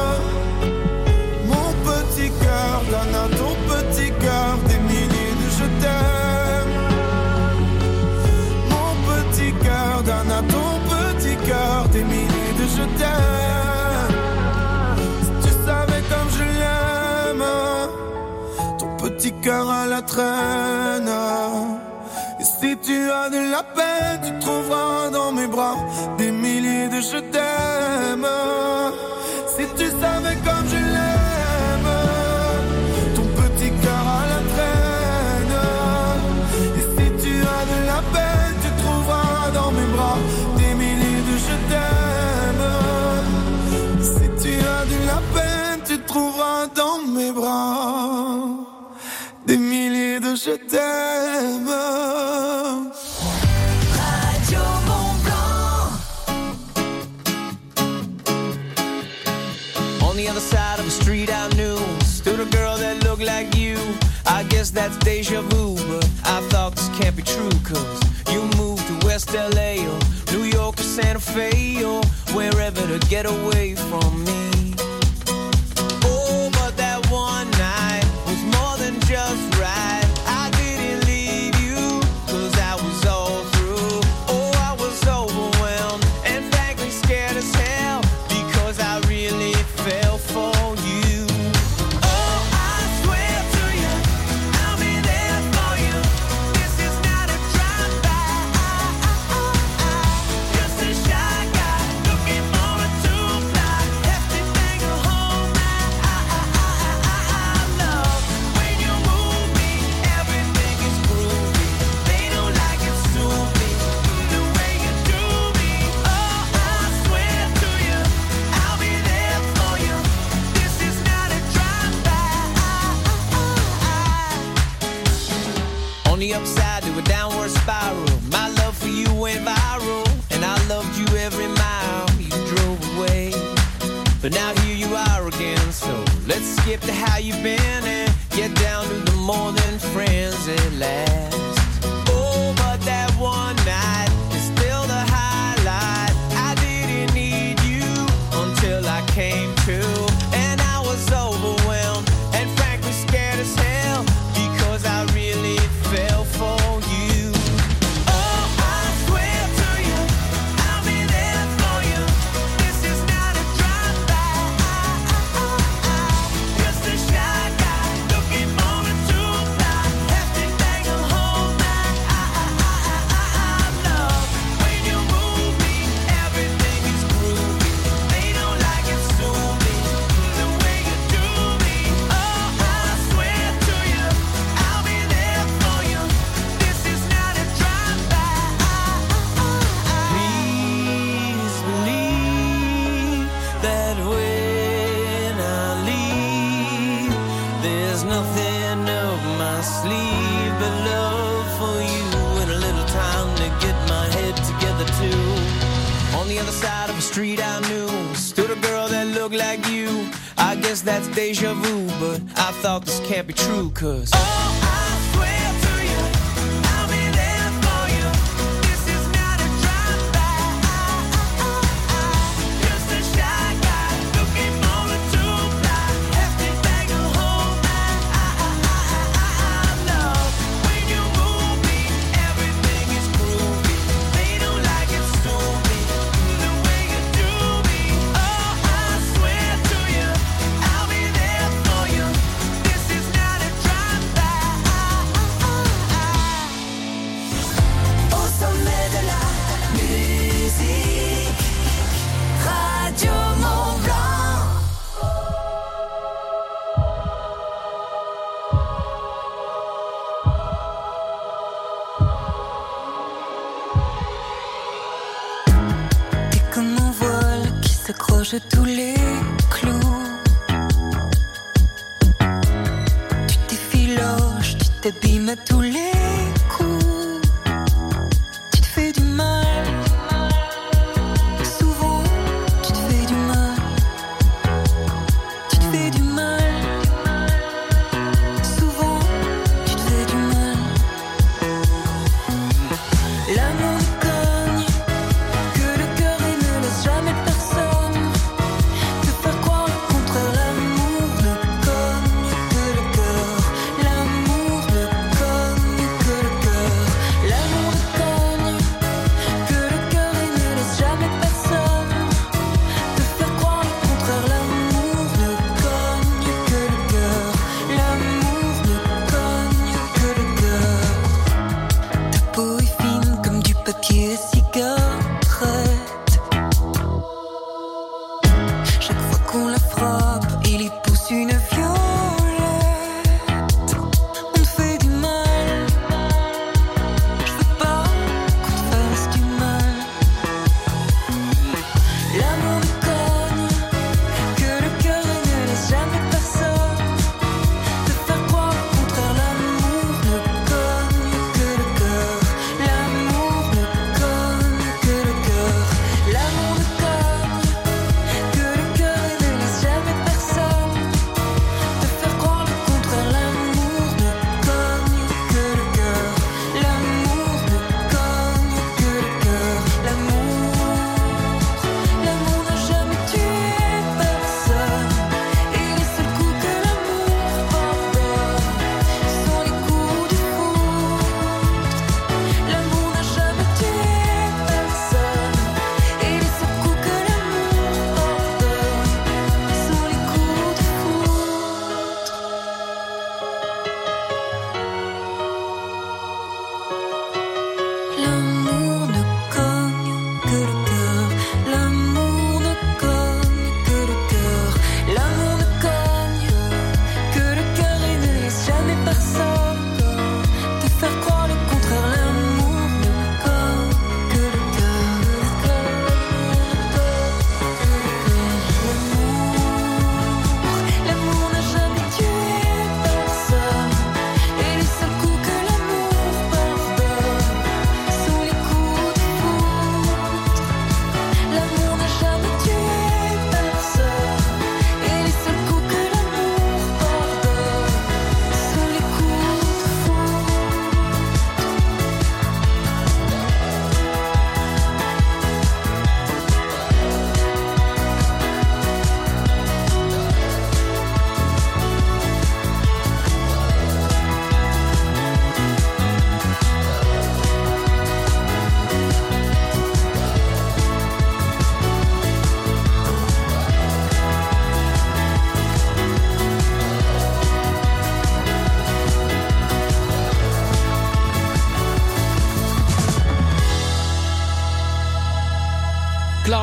Mon petit cœur donne à ton petit cœur des milliers de je t'aime. Mon petit cœur donne à ton petit cœur des milliers de je t'aime. Si tu savais comme je l'aime, ton petit cœur à la traîne. Et si tu as de la peine, tu trouveras dans mes bras des milliers de je t'aime. Si tu savais comme je l'aime, ton petit cœur à la traîne. Et si tu as de la peine, tu trouveras dans mes bras des milliers de je t'aime. Si tu as de la peine, tu trouveras dans mes bras des milliers de je t'aime. Radio Mont-Blanc. On the other side of the street I knew stood a girl that looked like you. I guess that's deja vu, but I thought this can't be true, cause you moved to West LA or New York or Santa Fe or wherever to get away from me. Oh, but that one night was more than just right. I didn't leave you, cause I was all through. Oh, I was overwhelmed and frankly scared as hell, because I really fell for you. Oh, I swear to you, I'll be there for you. This is not a drive-by. the upside to a downward spiral. My love for you went viral, and I loved you every mile you drove away. But now here you are again, so let's skip to how you've been and get down to the more than friends at last. Oh, but that one night is still the highlight. I didn't need you until I came to, and I was overwhelmed and frankly scared as hell because I really fell for you. Oh, I swear to you, I'll be there for you. This is not a drive-by. Just a shy guy looking for a two-ply. Have to bang a whole night. Love when you move me, everything is groovy. They don't like it, sue me the way you do me. Oh, I swear to you, I'll be there for you. This is not a drive-by. Please believe that when I leave, there's nothing up my sleeve but love for you and a little time to get my head together too. On the other side of the street I knew stood a girl that looked like you. I guess that's deja vu, but I thought this can't be true, 'cause oh, I swear to you, I'll be there for you. This is not a drive-by. Just a shy guy looking for a two-ply. Have to bang a whole night. Love when you move me, everything is groovy. They don't like it, sue me the way you do me. Oh, I swear to you, I'll be there for you. This is not a drive-by. Au sommet de la musique, Radio Mont-Blanc. T'es comme un voile qui s'accroche à tous les clous. Tu t'effiloches, tu t'abîmes à tous les coups. Tu te fais du mal. Souvent, tu te fais du mal. Tu te fais du mal. Souvent, tu te fais du mal. L'amour cogne, que le cœur il ne laisse jamais personne te faire croire le contraire. L'amour ne cogne que le cœur. L'amour ne cogne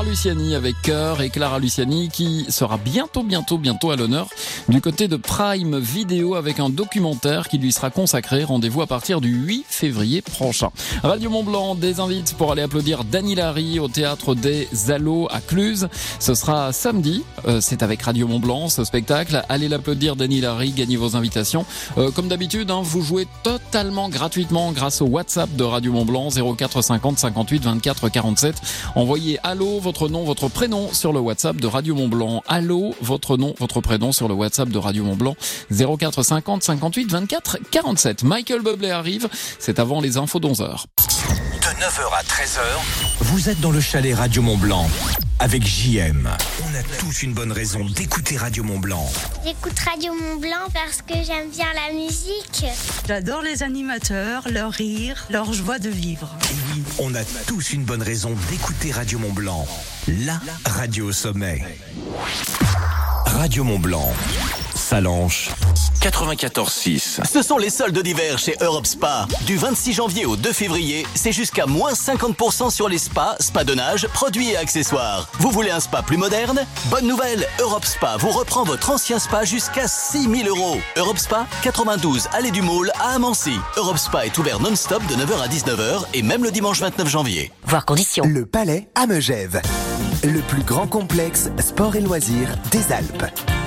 Luciani avec Cœur et Clara Luciani qui sera bientôt à l'honneur du côté de Prime Video avec un documentaire qui lui sera consacré. Rendez-vous à partir du 8 février prochain. Radio Mont-Blanc des invites pour aller applaudir Dany Larry au théâtre des Allos à Cluse. Ce sera samedi. C'est avec Radio Mont-Blanc ce spectacle. Allez l'applaudir Dany Larry, gagnez vos invitations. Comme d'habitude, vous jouez totalement gratuitement grâce au WhatsApp de Radio Mont-Blanc 04 50 58 24 47. Envoyez allô, votre nom, votre prénom sur le WhatsApp de Radio Mont-Blanc. Allô, votre nom, votre prénom sur le WhatsApp de Radio Mont-Blanc 04 50 58 24 47. Michael Bublé arrive, c'est avant les infos d'11h. De 9h à 13h, vous êtes dans le chalet Radio Mont-Blanc avec JM. On a tous une bonne raison d'écouter Radio Mont-Blanc. J'écoute Radio Mont-Blanc parce que j'aime bien la musique. J'adore les animateurs, leur rire, leur joie de vivre. Et oui, on a tous une bonne raison d'écouter Radio Mont-Blanc. La radio au sommet. Radio Mont-Blanc. Salanches 94.6. Ce sont les soldes d'hiver chez Europe Spa. Du 26 janvier au 2 février, c'est jusqu'à moins 50% sur les spas de nage, produits et accessoires. Vous voulez un spa plus moderne ? Bonne nouvelle, Europe Spa vous reprend votre ancien spa jusqu'à 6 000 €. Europe Spa, 92 allée du Môle à Amancy. Europe Spa est ouvert non-stop de 9h à 19h et même le dimanche 29 janvier. Voir conditions. Le Palais à Megève. Le plus grand complexe sport et loisirs des Alpes.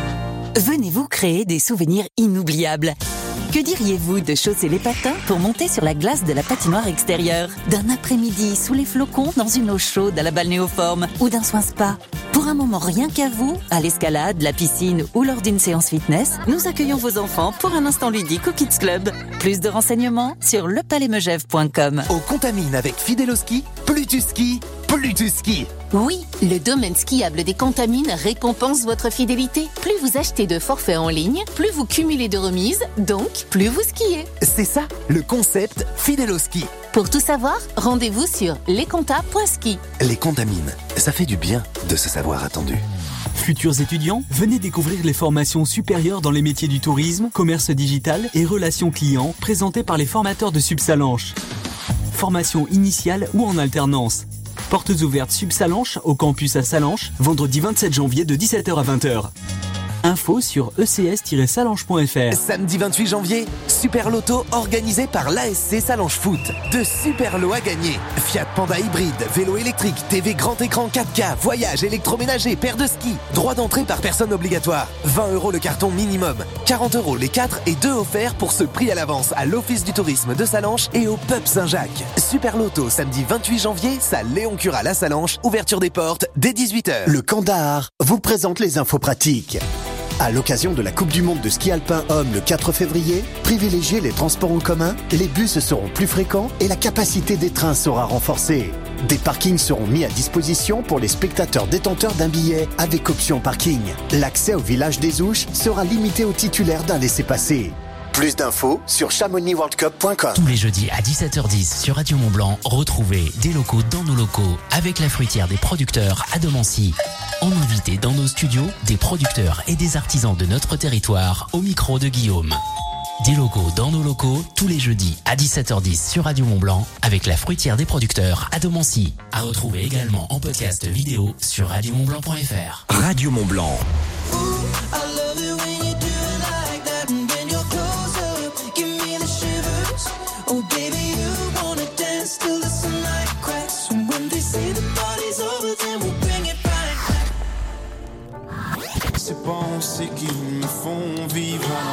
Venez vous créer des souvenirs inoubliables. Que diriez-vous de chausser les patins pour monter sur la glace de la patinoire extérieure, d'un après-midi sous les flocons dans une eau chaude à la balnéoforme ou d'un soin spa? Pour un moment rien qu'à vous, à l'escalade, la piscine ou lors d'une séance fitness, nous accueillons vos enfants pour un instant ludique au Kids Club. Plus de renseignements sur lepalaismegève.com. On contamine avec Fideloski, plus tu skis, plus tu skis. Oui, le domaine skiable des Contamines récompense votre fidélité. Plus vous achetez de forfaits en ligne, plus vous cumulez de remises, donc plus vous skiez. C'est ça, le concept Fideloski. Pour tout savoir, rendez-vous sur lesconta.ski. Les Contamines, ça fait du bien de se savoir attendu. Futurs étudiants, venez découvrir les formations supérieures dans les métiers du tourisme, commerce digital et relations clients présentées par les formateurs de Subsalanches. Formation initiale ou en alternance. Portes ouvertes Subsalanches au campus à Salanches, vendredi 27 janvier de 17h à 20h. Info sur ecs-salanches.fr. Samedi 28 janvier, Super Loto organisé par l'ASC Salanches Foot. De super lots à gagner. Fiat Panda hybride, vélo électrique, TV grand écran 4K, voyage électroménager, paire de ski. Droit d'entrée par personne obligatoire. 20 € le carton minimum. 40 € les 4 et 2 offerts pour ce prix à l'avance à l'Office du tourisme de Salanches et au Pub Saint-Jacques. Super Loto samedi 28 janvier, salle Léon Cural à Salanches. Ouverture des portes dès 18h. Le Kandahar vous présente les infos pratiques. À l'occasion de la Coupe du Monde de ski alpin homme le 4 février, privilégiez les transports en commun, les bus seront plus fréquents et la capacité des trains sera renforcée. Des parkings seront mis à disposition pour les spectateurs détenteurs d'un billet avec option parking. L'accès au village des Ouches sera limité aux titulaires d'un laissez-passer. Plus d'infos sur chamonixworldcup.com. Tous les jeudis à 17h10 sur Radio Mont-Blanc, retrouvez des locaux dans nos locaux avec la fruitière des producteurs à Domancy. En invité dans nos studios, des producteurs et des artisans de notre territoire au micro de Guillaume. Des locaux dans nos locaux, tous les jeudis à 17h10 sur Radio Mont-Blanc avec la fruitière des producteurs à Domancy. À retrouver également en podcast vidéo sur radiomontblanc.fr. Radio Mont-Blanc. Ces pensées qui me font vivre